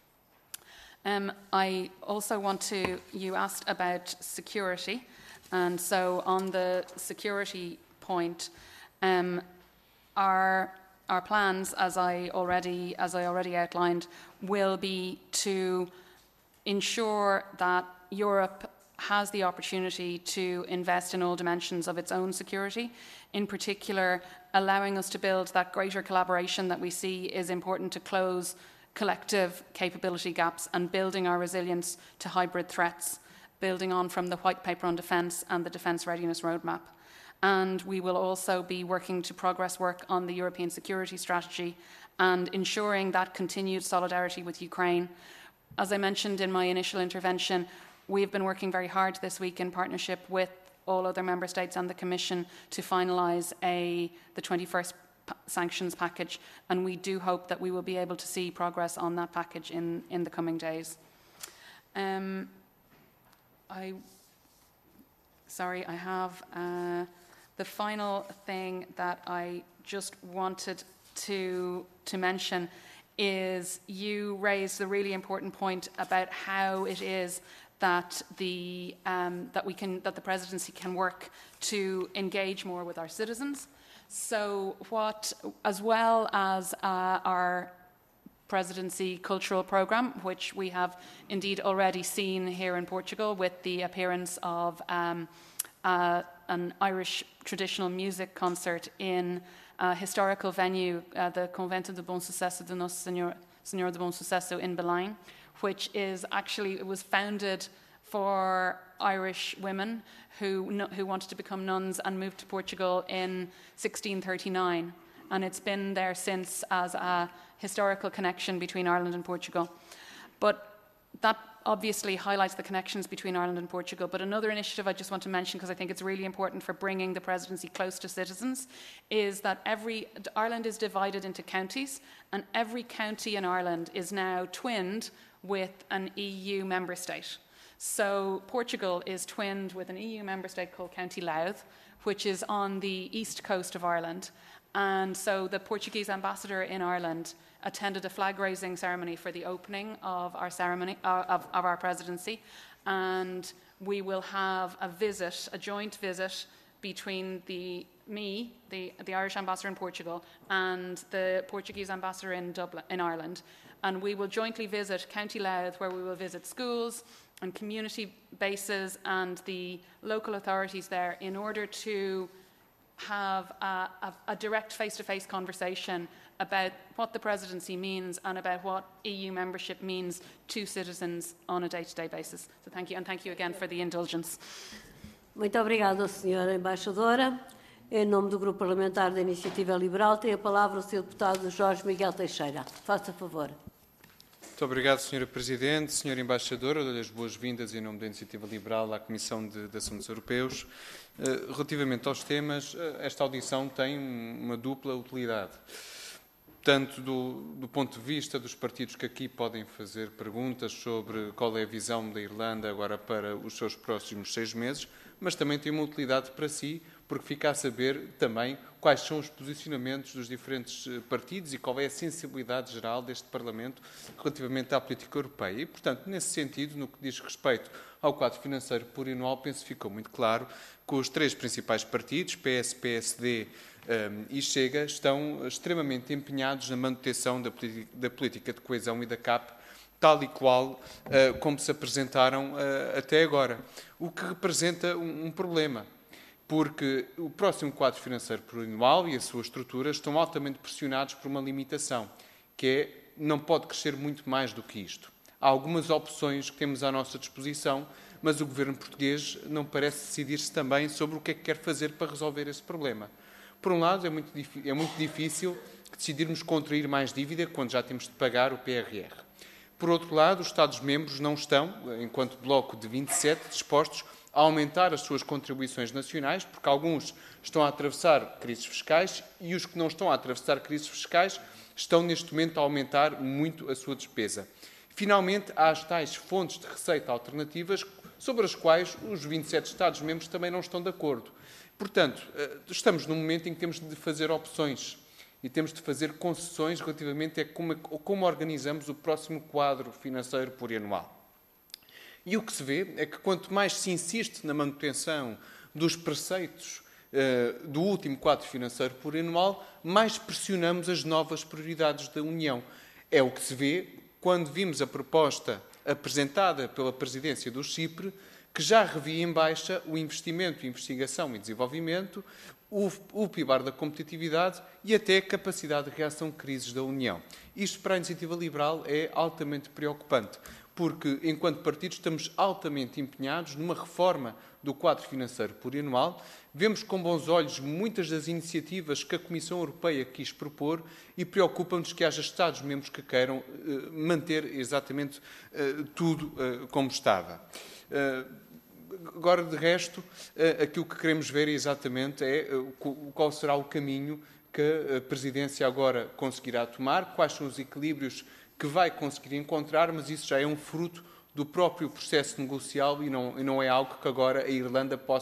Um, I also want to, you asked about security, and so on the security point, um, our, our plans, as I already, as I already outlined, will be to ensure that Europe has the opportunity to invest in all dimensions of its own security, in particular allowing us to build that greater collaboration that we see is important to close collective capability gaps and building our resilience to hybrid threats, building on from the White Paper on Defence and the Defence Readiness Roadmap. And we will also be working to progress work on the European Security Strategy and ensuring that continued solidarity with Ukraine. As I mentioned in my initial intervention, we've been working very hard this week in partnership with all other Member States and the Commission to finalise a the twenty-first sanctions package, and we do hope that we will be able to see progress on that package in, in the coming days. Um, I, sorry, I have uh, The final thing that I just wanted to, to mention is you raised the really important point about how it is that the um, that we can that the presidency can work to engage more with our citizens. So what, as well as uh, our presidency cultural programme, which we have indeed already seen here in Portugal with the appearance of um, uh, an Irish traditional music concert in a historical venue, uh, the Convento de Bom Sucesso de Nosso Senhor, Senhor de Bom Sucesso in Belém, which is actually, it was founded for Irish women who, who wanted to become nuns and moved to Portugal in sixteen thirty-nine. And it's been there since as a historical connection between Ireland and Portugal. But that obviously highlights the connections between Ireland and Portugal. But another initiative I just want to mention, because I think it's really important for bringing the presidency close to citizens, is that every Ireland is divided into counties, and every county in Ireland is now twinned with an E U member state. So Portugal is twinned with an E U member state called County Louth, which is on the east coast of Ireland. And so the Portuguese ambassador in Ireland attended a flag-raising ceremony for the opening of our ceremony uh, of, of our presidency, and we will have a visit, a joint visit between the me, the, the Irish ambassador in Portugal, and the Portuguese ambassador in Dublin, in Ireland, and we will jointly visit County Louth, where we will visit schools and community bases and the local authorities there in order to have a, a, a direct face-to-face conversation about what the presidency means and about what E U membership means to citizens on a day-to-day basis. So thank you, and thank you again for the indulgence. Muito obrigada, senhora Embaixadora. Em nome do Grupo Parlamentar da Iniciativa Liberal, tem a palavra o senhor Deputado Jorge Miguel Teixeira. Faça favor. Muito obrigado, senhora Presidente. senhora Embaixadora, dou-lhe as boas-vindas em nome da Iniciativa Liberal à Comissão de, de Assuntos Europeus. Uh, relativamente aos temas, uh, esta audição tem uma dupla utilidade. Tanto do, do ponto de vista dos partidos que aqui podem fazer perguntas sobre qual é a visão da Irlanda agora para os seus próximos seis meses, mas também tem uma utilidade para si, porque fica a saber também quais são os posicionamentos dos diferentes partidos e qual é a sensibilidade geral deste Parlamento relativamente à política europeia. E, portanto, nesse sentido, no que diz respeito ao quadro financeiro plurianual, penso que ficou muito claro que os três principais partidos, P S, P S D um, e Chega, estão extremamente empenhados na manutenção da, da política de coesão e da C A P, tal e qual uh, como se apresentaram uh, até agora. O que representa um, um problema, porque o próximo quadro financeiro plurianual e a sua estrutura estão altamente pressionados por uma limitação, que é não pode crescer muito mais do que isto. Há algumas opções que temos à nossa disposição, mas o governo português não parece decidir-se também sobre o que é que quer fazer para resolver esse problema. Por um lado, é muito, é muito difícil decidirmos contrair mais dívida quando já temos de pagar o P R R. Por outro lado, os Estados-membros não estão, enquanto bloco de vinte e sete, dispostos a aumentar as suas contribuições nacionais, porque alguns estão a atravessar crises fiscais e os que não estão a atravessar crises fiscais estão, neste momento, a aumentar muito a sua despesa. Finalmente, há as tais fontes de receita alternativas sobre as quais os vinte e sete Estados-membros também não estão de acordo. Portanto, estamos num momento em que temos de fazer opções e temos de fazer concessões relativamente a como, como organizamos o próximo quadro financeiro plurianual. E o que se vê é que quanto mais se insiste na manutenção dos preceitos uh, do último quadro financeiro plurianual, mais pressionamos as novas prioridades da União. É o que se vê quando vimos a proposta apresentada pela presidência do Chipre, que já revia em baixa o investimento em investigação e desenvolvimento, o, o pilar da competitividade e até a capacidade de reação a crises da União. Isto, para a Iniciativa Liberal, é altamente preocupante, porque, enquanto partidos, estamos altamente empenhados numa reforma do quadro financeiro plurianual. Vemos com bons olhos muitas das iniciativas que a Comissão Europeia quis propor e preocupa-nos que haja Estados-membros que queiram uh, manter exatamente uh, tudo uh, como estava. Uh, agora, de resto, uh, aquilo que queremos ver exatamente é uh, qual será o caminho que a Presidência agora conseguirá tomar, quais são os equilíbrios que vai conseguir encontrar, mas isso já é um fruto do próprio processo negocial e não, e não é algo que agora a Irlanda possa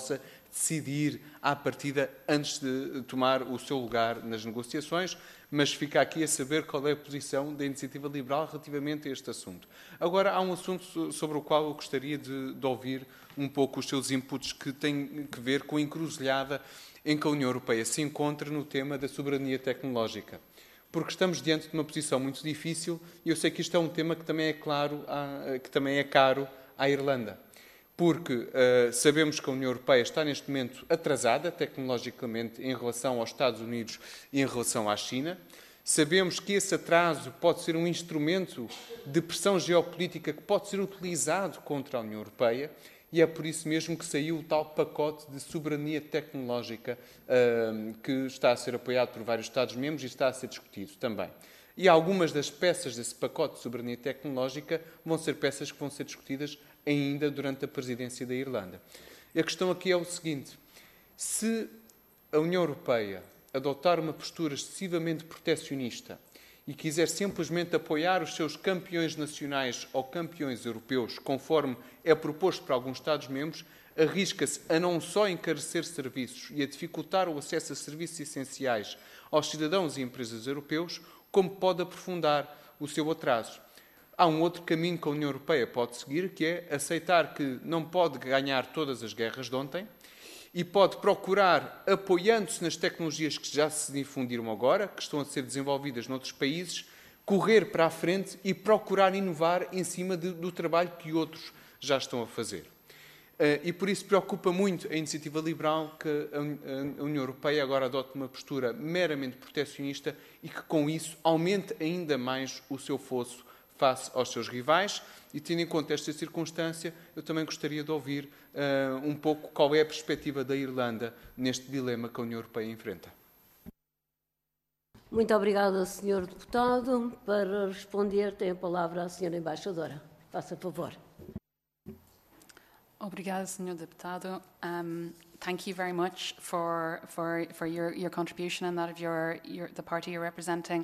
decidir à partida antes de tomar o seu lugar nas negociações, mas fica aqui a saber qual é a posição da Iniciativa Liberal relativamente a este assunto. Agora, há um assunto sobre o qual eu gostaria de, de ouvir um pouco os seus inputs, que tem que ver com a encruzilhada em que a União Europeia se encontra no tema da soberania tecnológica. Porque estamos diante de uma posição muito difícil e eu sei que isto é um tema que também é claro, que também é caro à Irlanda. Porque uh, sabemos que a União Europeia está neste momento atrasada tecnologicamente em relação aos Estados Unidos e em relação à China. Sabemos que esse atraso pode ser um instrumento de pressão geopolítica que pode ser utilizado contra a União Europeia e é por isso mesmo que saiu o tal pacote de soberania tecnológica uh, que está a ser apoiado por vários Estados-membros e está a ser discutido também. E algumas das peças desse pacote de soberania tecnológica vão ser peças que vão ser discutidas ainda durante a presidência da Irlanda. E a questão aqui é o seguinte: se a União Europeia adotar uma postura excessivamente protecionista e quiser simplesmente apoiar os seus campeões nacionais ou campeões europeus, conforme é proposto para alguns Estados-membros, arrisca-se a não só encarecer serviços e a dificultar o acesso a serviços essenciais aos cidadãos e empresas europeus, como pode aprofundar o seu atraso. Há um outro caminho que a União Europeia pode seguir, que é aceitar que não pode ganhar todas as guerras de ontem e pode procurar, apoiando-se nas tecnologias que já se difundiram agora, que estão a ser desenvolvidas noutros países, correr para a frente e procurar inovar em cima de, do trabalho que outros já estão a fazer. E por isso preocupa muito a Iniciativa Liberal que a União Europeia agora adote uma postura meramente protecionista e que com isso aumente ainda mais o seu fosso face aos seus rivais. E tendo em conta esta circunstância, eu também gostaria de ouvir uh, um pouco qual é a perspectiva da Irlanda neste dilema que a União Europeia enfrenta. Muito obrigada, senhor Deputado. Para responder, tem a palavra a senhora Embaixadora. Faça favor. Obrigada, senhor Deputado. Um, thank you very much for for for your your contribution and that of your your the party you're representing.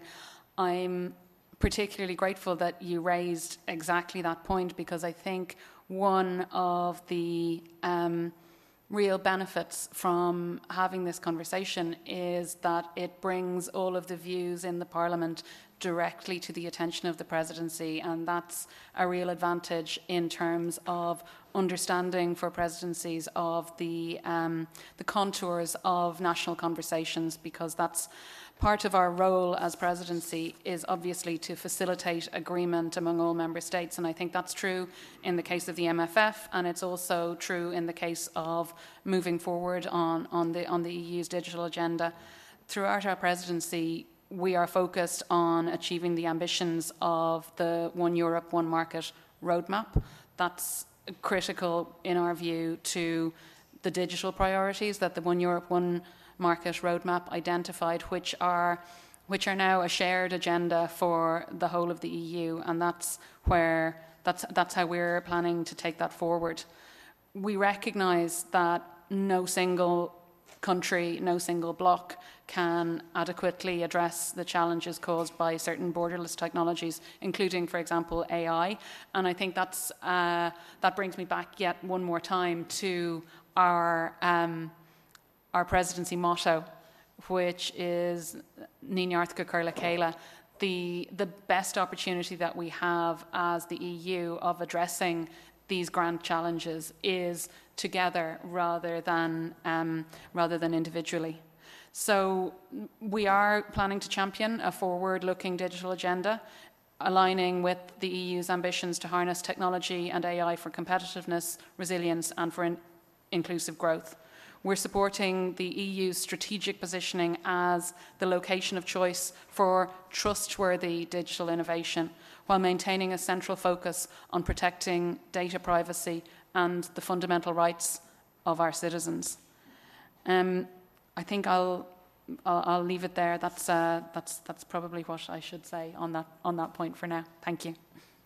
I'm particularly grateful that you raised exactly that point, because I think one of the um, real benefits from having this conversation is that it brings all of the views in the Parliament directly to the attention of the Presidency, and that's a real advantage in terms of understanding for presidencies of the um, the contours of national conversations, because that's part of our role as presidency is obviously to facilitate agreement among all member states, and I think that's true in the case of the M F F, and it's also true in the case of moving forward on, on, the, on the E U's digital agenda. Throughout our presidency, we are focused on achieving the ambitions of the One Europe, One Market roadmap. That's critical, in our view, to the digital priorities that the One Europe, One Market roadmap identified, which are which are now a shared agenda for the whole of the E U, and that's where that's that's how we're planning to take that forward. We recognise that no single country, no single bloc can adequately address the challenges caused by certain borderless technologies, including, for example, A I. And I think that's uh, that brings me back yet one more time to our um, our presidency motto, which is Níneartha Curla Céile. The the best opportunity that we have as the E U of addressing these grand challenges is together rather than um, rather than individually. So we are planning to champion a forward-looking digital agenda, aligning with the E U's ambitions to harness technology and A I for competitiveness, resilience, and for in- inclusive growth. We're supporting the E U's strategic positioning as the location of choice for trustworthy digital innovation, while maintaining a central focus on protecting data privacy and the fundamental rights of our citizens. Um, I think I'll, I'll I'll leave it there. That's uh, that's that's probably what I should say on that on that point for now. Thank you.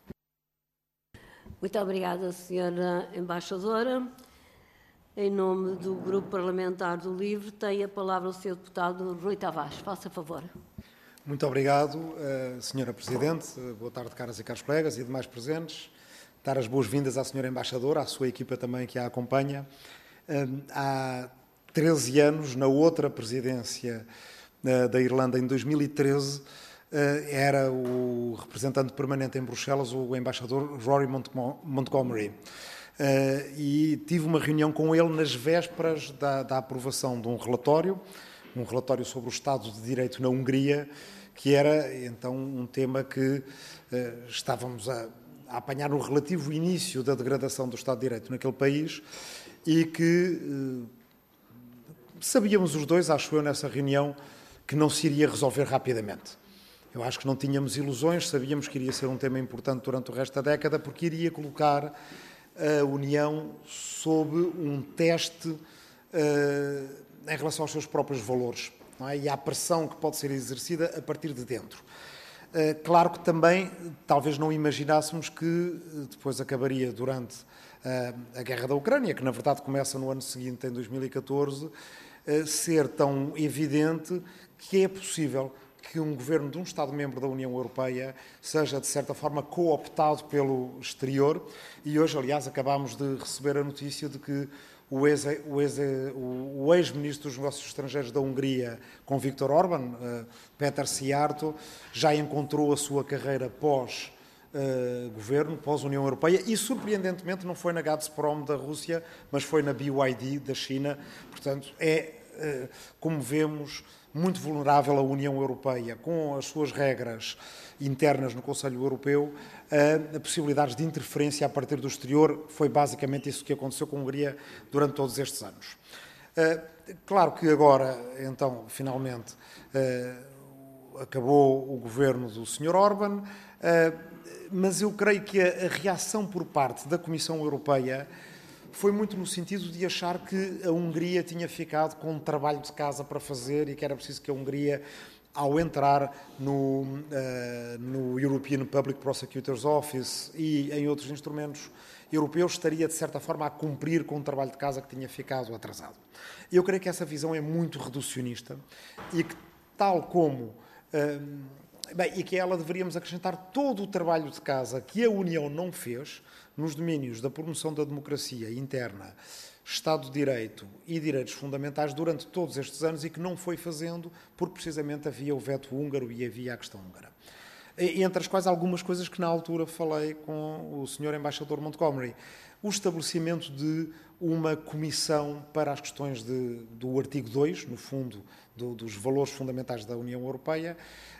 Muito obrigada, senhora Embaixadora. Em nome do Grupo Parlamentar do LIVRE, tem a palavra o senhor Deputado Rui Tavares. Faça favor. Muito obrigado, uh, senhora Presidente. Uh, boa tarde, caras e caros colegas e demais presentes. Dar as boas-vindas à senhora Embaixadora, à sua equipa também que a acompanha. há treze anos, na outra presidência da Irlanda, em dois mil e treze, era o representante permanente em Bruxelas, o embaixador Rory Montgomery. E tive uma reunião com ele nas vésperas da, da aprovação de um relatório, um relatório sobre o Estado de Direito na Hungria, que era, então, um tema que estávamos a, a apanhar no relativo início da degradação do Estado de Direito naquele país e que sabíamos os dois, acho eu, nessa reunião, que não se iria resolver rapidamente. Eu acho que não tínhamos ilusões, sabíamos que iria ser um tema importante durante o resto da década, porque iria colocar a União sob um teste uh, em relação aos seus próprios valores, não é? E à pressão que pode ser exercida a partir de dentro. Uh, claro que também, talvez não imaginássemos que depois acabaria durante uh, a guerra da Ucrânia, que na verdade começa no ano seguinte, em dois mil e catorze, uh, ser tão evidente que é possível que um governo de um Estado-membro da União Europeia seja, de certa forma, cooptado pelo exterior. E hoje, aliás, acabámos de receber a notícia de que o, ex, o, ex, o ex-ministro dos Negócios Estrangeiros da Hungria, com Viktor Orbán, Péter Szijjártó, já encontrou a sua carreira pós-governo, pós-União Europeia, e, surpreendentemente, não foi na Gazprom da Rússia, mas foi na B Y D da China. Portanto, é, como vemos, muito vulnerável a União Europeia, com as suas regras internas no Conselho Europeu, a possibilidades de interferência a partir do exterior. Foi basicamente isso que aconteceu com a Hungria durante todos estes anos. Claro que agora, então, finalmente, acabou o governo do senhor Orbán, mas eu creio que a reação por parte da Comissão Europeia foi muito no sentido de achar que a Hungria tinha ficado com um trabalho de casa para fazer e que era preciso que a Hungria, ao entrar no, uh, no European Public Prosecutor's Office e em outros instrumentos europeus, estaria, de certa forma, a cumprir com um trabalho de casa que tinha ficado atrasado. Eu creio que essa visão é muito reducionista e que, tal como... Uh, bem, e que a ela deveríamos acrescentar todo o trabalho de casa que a União não fez nos domínios da promoção da democracia interna, Estado de Direito e direitos fundamentais durante todos estes anos e que não foi fazendo porque precisamente havia o veto húngaro e havia a questão húngara. Entre as quais algumas coisas que na altura falei com o senhor embaixador Montgomery. O estabelecimento de uma comissão para as questões de, do artigo dois, no fundo, do, dos valores fundamentais da União Europeia,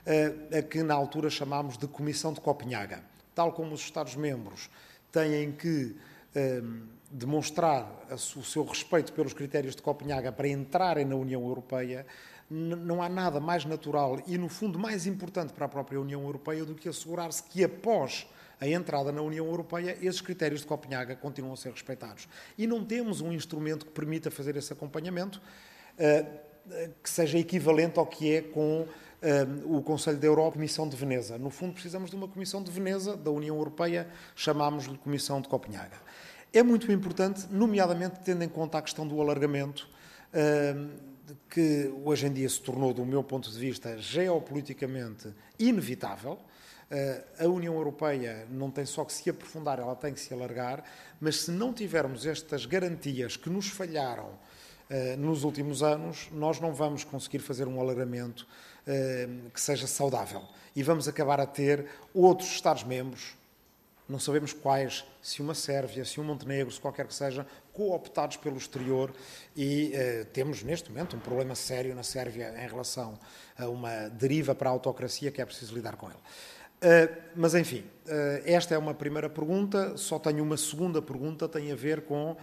a que na altura chamámos de Comissão de Copenhaga. Tal como os Estados-membros têm que eh, demonstrar o seu respeito pelos critérios de Copenhaga para entrarem na União Europeia, não há nada mais natural e, no fundo, mais importante para a própria União Europeia do que assegurar-se que, após a entrada na União Europeia, esses critérios de Copenhaga continuam a ser respeitados. E não temos um instrumento que permita fazer esse acompanhamento eh, que seja equivalente ao que é com Uh, o Conselho da Europa, a Comissão de Veneza. No fundo, precisamos de uma Comissão de Veneza da União Europeia, chamámos-lhe Comissão de Copenhaga. É muito importante, nomeadamente tendo em conta a questão do alargamento, uh, que hoje em dia se tornou, do meu ponto de vista, geopoliticamente inevitável. Uh, a União Europeia não tem só que se aprofundar, ela tem que se alargar, mas se não tivermos estas garantias que nos falharam uh, nos últimos anos, nós não vamos conseguir fazer um alargamento que seja saudável. E vamos acabar a ter outros Estados-membros, não sabemos quais, se uma Sérvia, se um Montenegro, se qualquer que seja, cooptados pelo exterior e eh, temos neste momento um problema sério na Sérvia em relação a uma deriva para a autocracia que é preciso lidar com ele. Uh, mas, enfim, uh, esta é uma primeira pergunta, só tenho uma segunda pergunta, tem a ver com uh,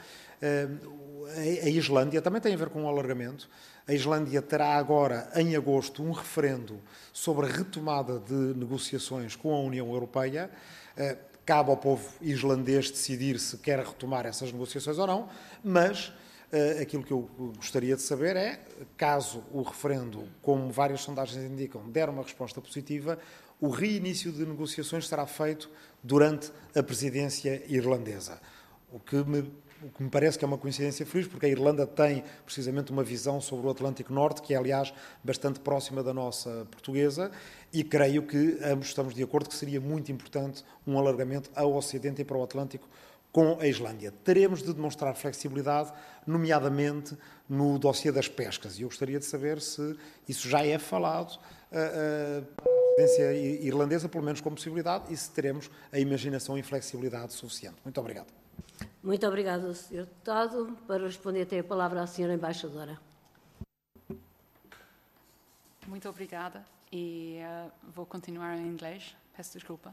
a, a Islândia, também tem a ver com o alargamento. A Islândia terá agora, em agosto, um referendo sobre a retomada de negociações com a União Europeia. Uh, cabe ao povo islandês decidir se quer retomar essas negociações ou não, mas uh, aquilo que eu gostaria de saber é, caso o referendo, como várias sondagens indicam, der uma resposta positiva, o reinício de negociações será feito durante a presidência irlandesa. O que me, o que me parece que é uma coincidência feliz, porque a Irlanda tem precisamente uma visão sobre o Atlântico Norte, que é, aliás, bastante próxima da nossa portuguesa, e creio que ambos estamos de acordo que seria muito importante um alargamento ao Ocidente e para o Atlântico, com a Islândia. Teremos de demonstrar flexibilidade, nomeadamente no dossiê das pescas. E eu gostaria de saber se isso já é falado uh, uh, para a presidência irlandesa, pelo menos como possibilidade, e se teremos a imaginação e flexibilidade suficiente. Muito obrigado. Muito obrigado, senhor Deputado. Para responder, tem a palavra a senhora Embaixadora. Muito obrigada. E uh, vou continuar em inglês. Peço desculpa.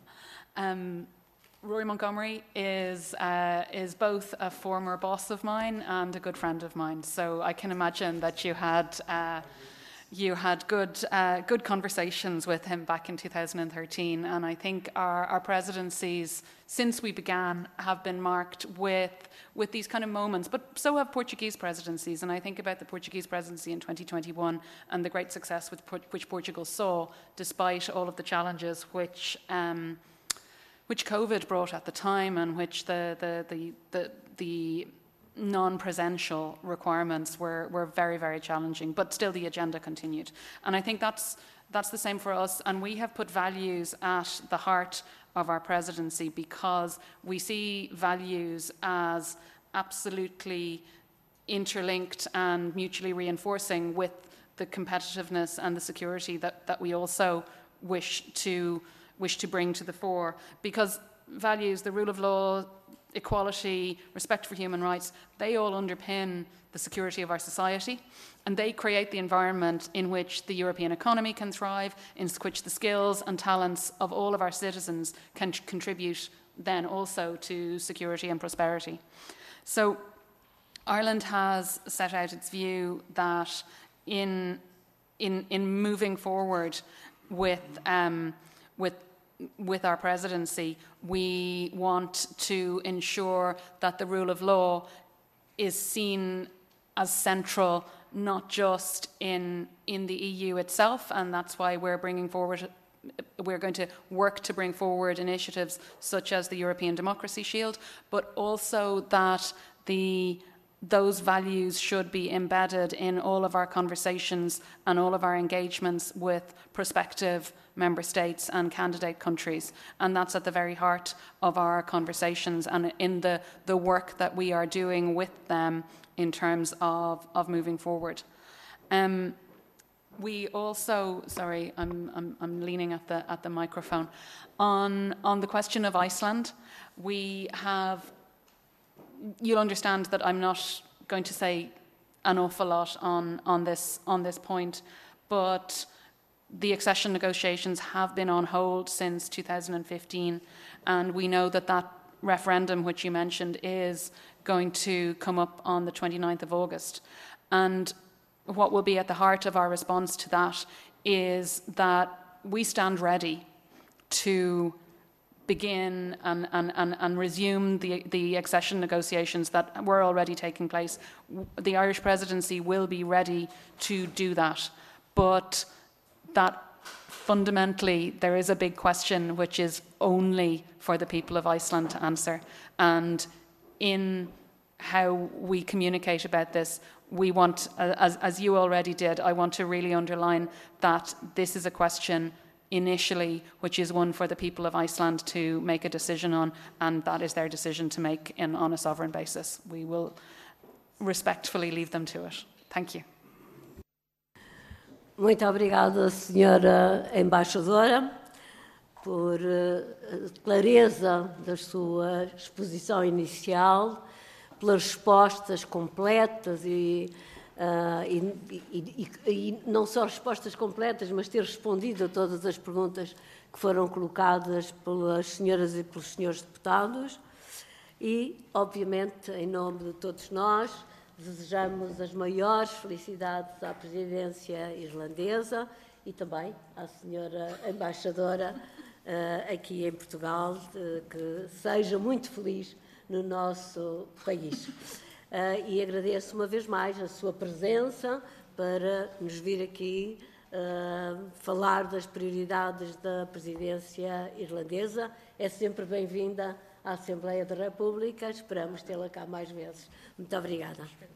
Um, Rory Montgomery is uh, is both a former boss of mine and a good friend of mine. So I can imagine that you had uh, you had good uh, good conversations with him back in two thousand thirteen. And I think our, our presidencies since we began have been marked with with these kind of moments. But so have Portuguese presidencies. And I think about the Portuguese presidency in twenty twenty-one and the great success with, which Portugal saw, despite all of the challenges which. Um, which COVID brought at the time, and which the the the the, the non-presential requirements were were very, very challenging. But still, the agenda continued, and I think that's that's the same for us. And we have put values at the heart of our presidency because we see values as absolutely interlinked and mutually reinforcing with the competitiveness and the security that that we also wish to. wish to bring to the fore, because values, the rule of law, equality, respect for human rights, they all underpin the security of our society, and they create the environment in which the European economy can thrive, in which the skills and talents of all of our citizens can contribute then also to security and prosperity. So Ireland has set out its view that in, in, in moving forward with um, with with our presidency, we want to ensure that the rule of law is seen as central, not just in in the E U itself, and that's why we're bringing forward, we're going to work to bring forward initiatives such as the European Democracy Shield, but also that the those values should be embedded in all of our conversations and all of our engagements with prospective member states and candidate countries. And that's at the very heart of our conversations and in the, the work that we are doing with them in terms of, of moving forward. Um, we also, sorry, I'm, I'm, I'm leaning at the, at the microphone. On, on the question of Iceland, we have you'll understand that I'm not going to say an awful lot on, on this on this point, but the accession negotiations have been on hold since two thousand fifteen, and we know that that referendum, which you mentioned, is going to come up on the twenty-ninth of August. And what will be at the heart of our response to that is that we stand ready to begin and, and, and, and resume the, the accession negotiations that were already taking place. The Irish presidency will be ready to do that, but that fundamentally there is a big question which is only for the people of Iceland to answer. And in how we communicate about this, we want, as, as you already did, I want to really underline that this is a question initially, which is one for the people of Iceland to make a decision on, and that is their decision to make in, on a sovereign basis. We will respectfully leave them to it. Thank you. Muito obrigada, senhora Embaixadora, por uh, clareza da sua exposição inicial, pelas respostas completas e Uh, e, e, e, e não só respostas completas, mas ter respondido a todas as perguntas que foram colocadas pelas senhoras e pelos senhores deputados. E, obviamente, em nome de todos nós, desejamos as maiores felicidades à presidência irlandesa e também à senhora embaixadora uh, aqui em Portugal, de, que seja muito feliz no nosso país. Uh, e agradeço uma vez mais a sua presença para nos vir aqui uh, falar das prioridades da presidência irlandesa. É sempre bem-vinda à Assembleia da República. Esperamos tê-la cá mais vezes. Muito obrigada.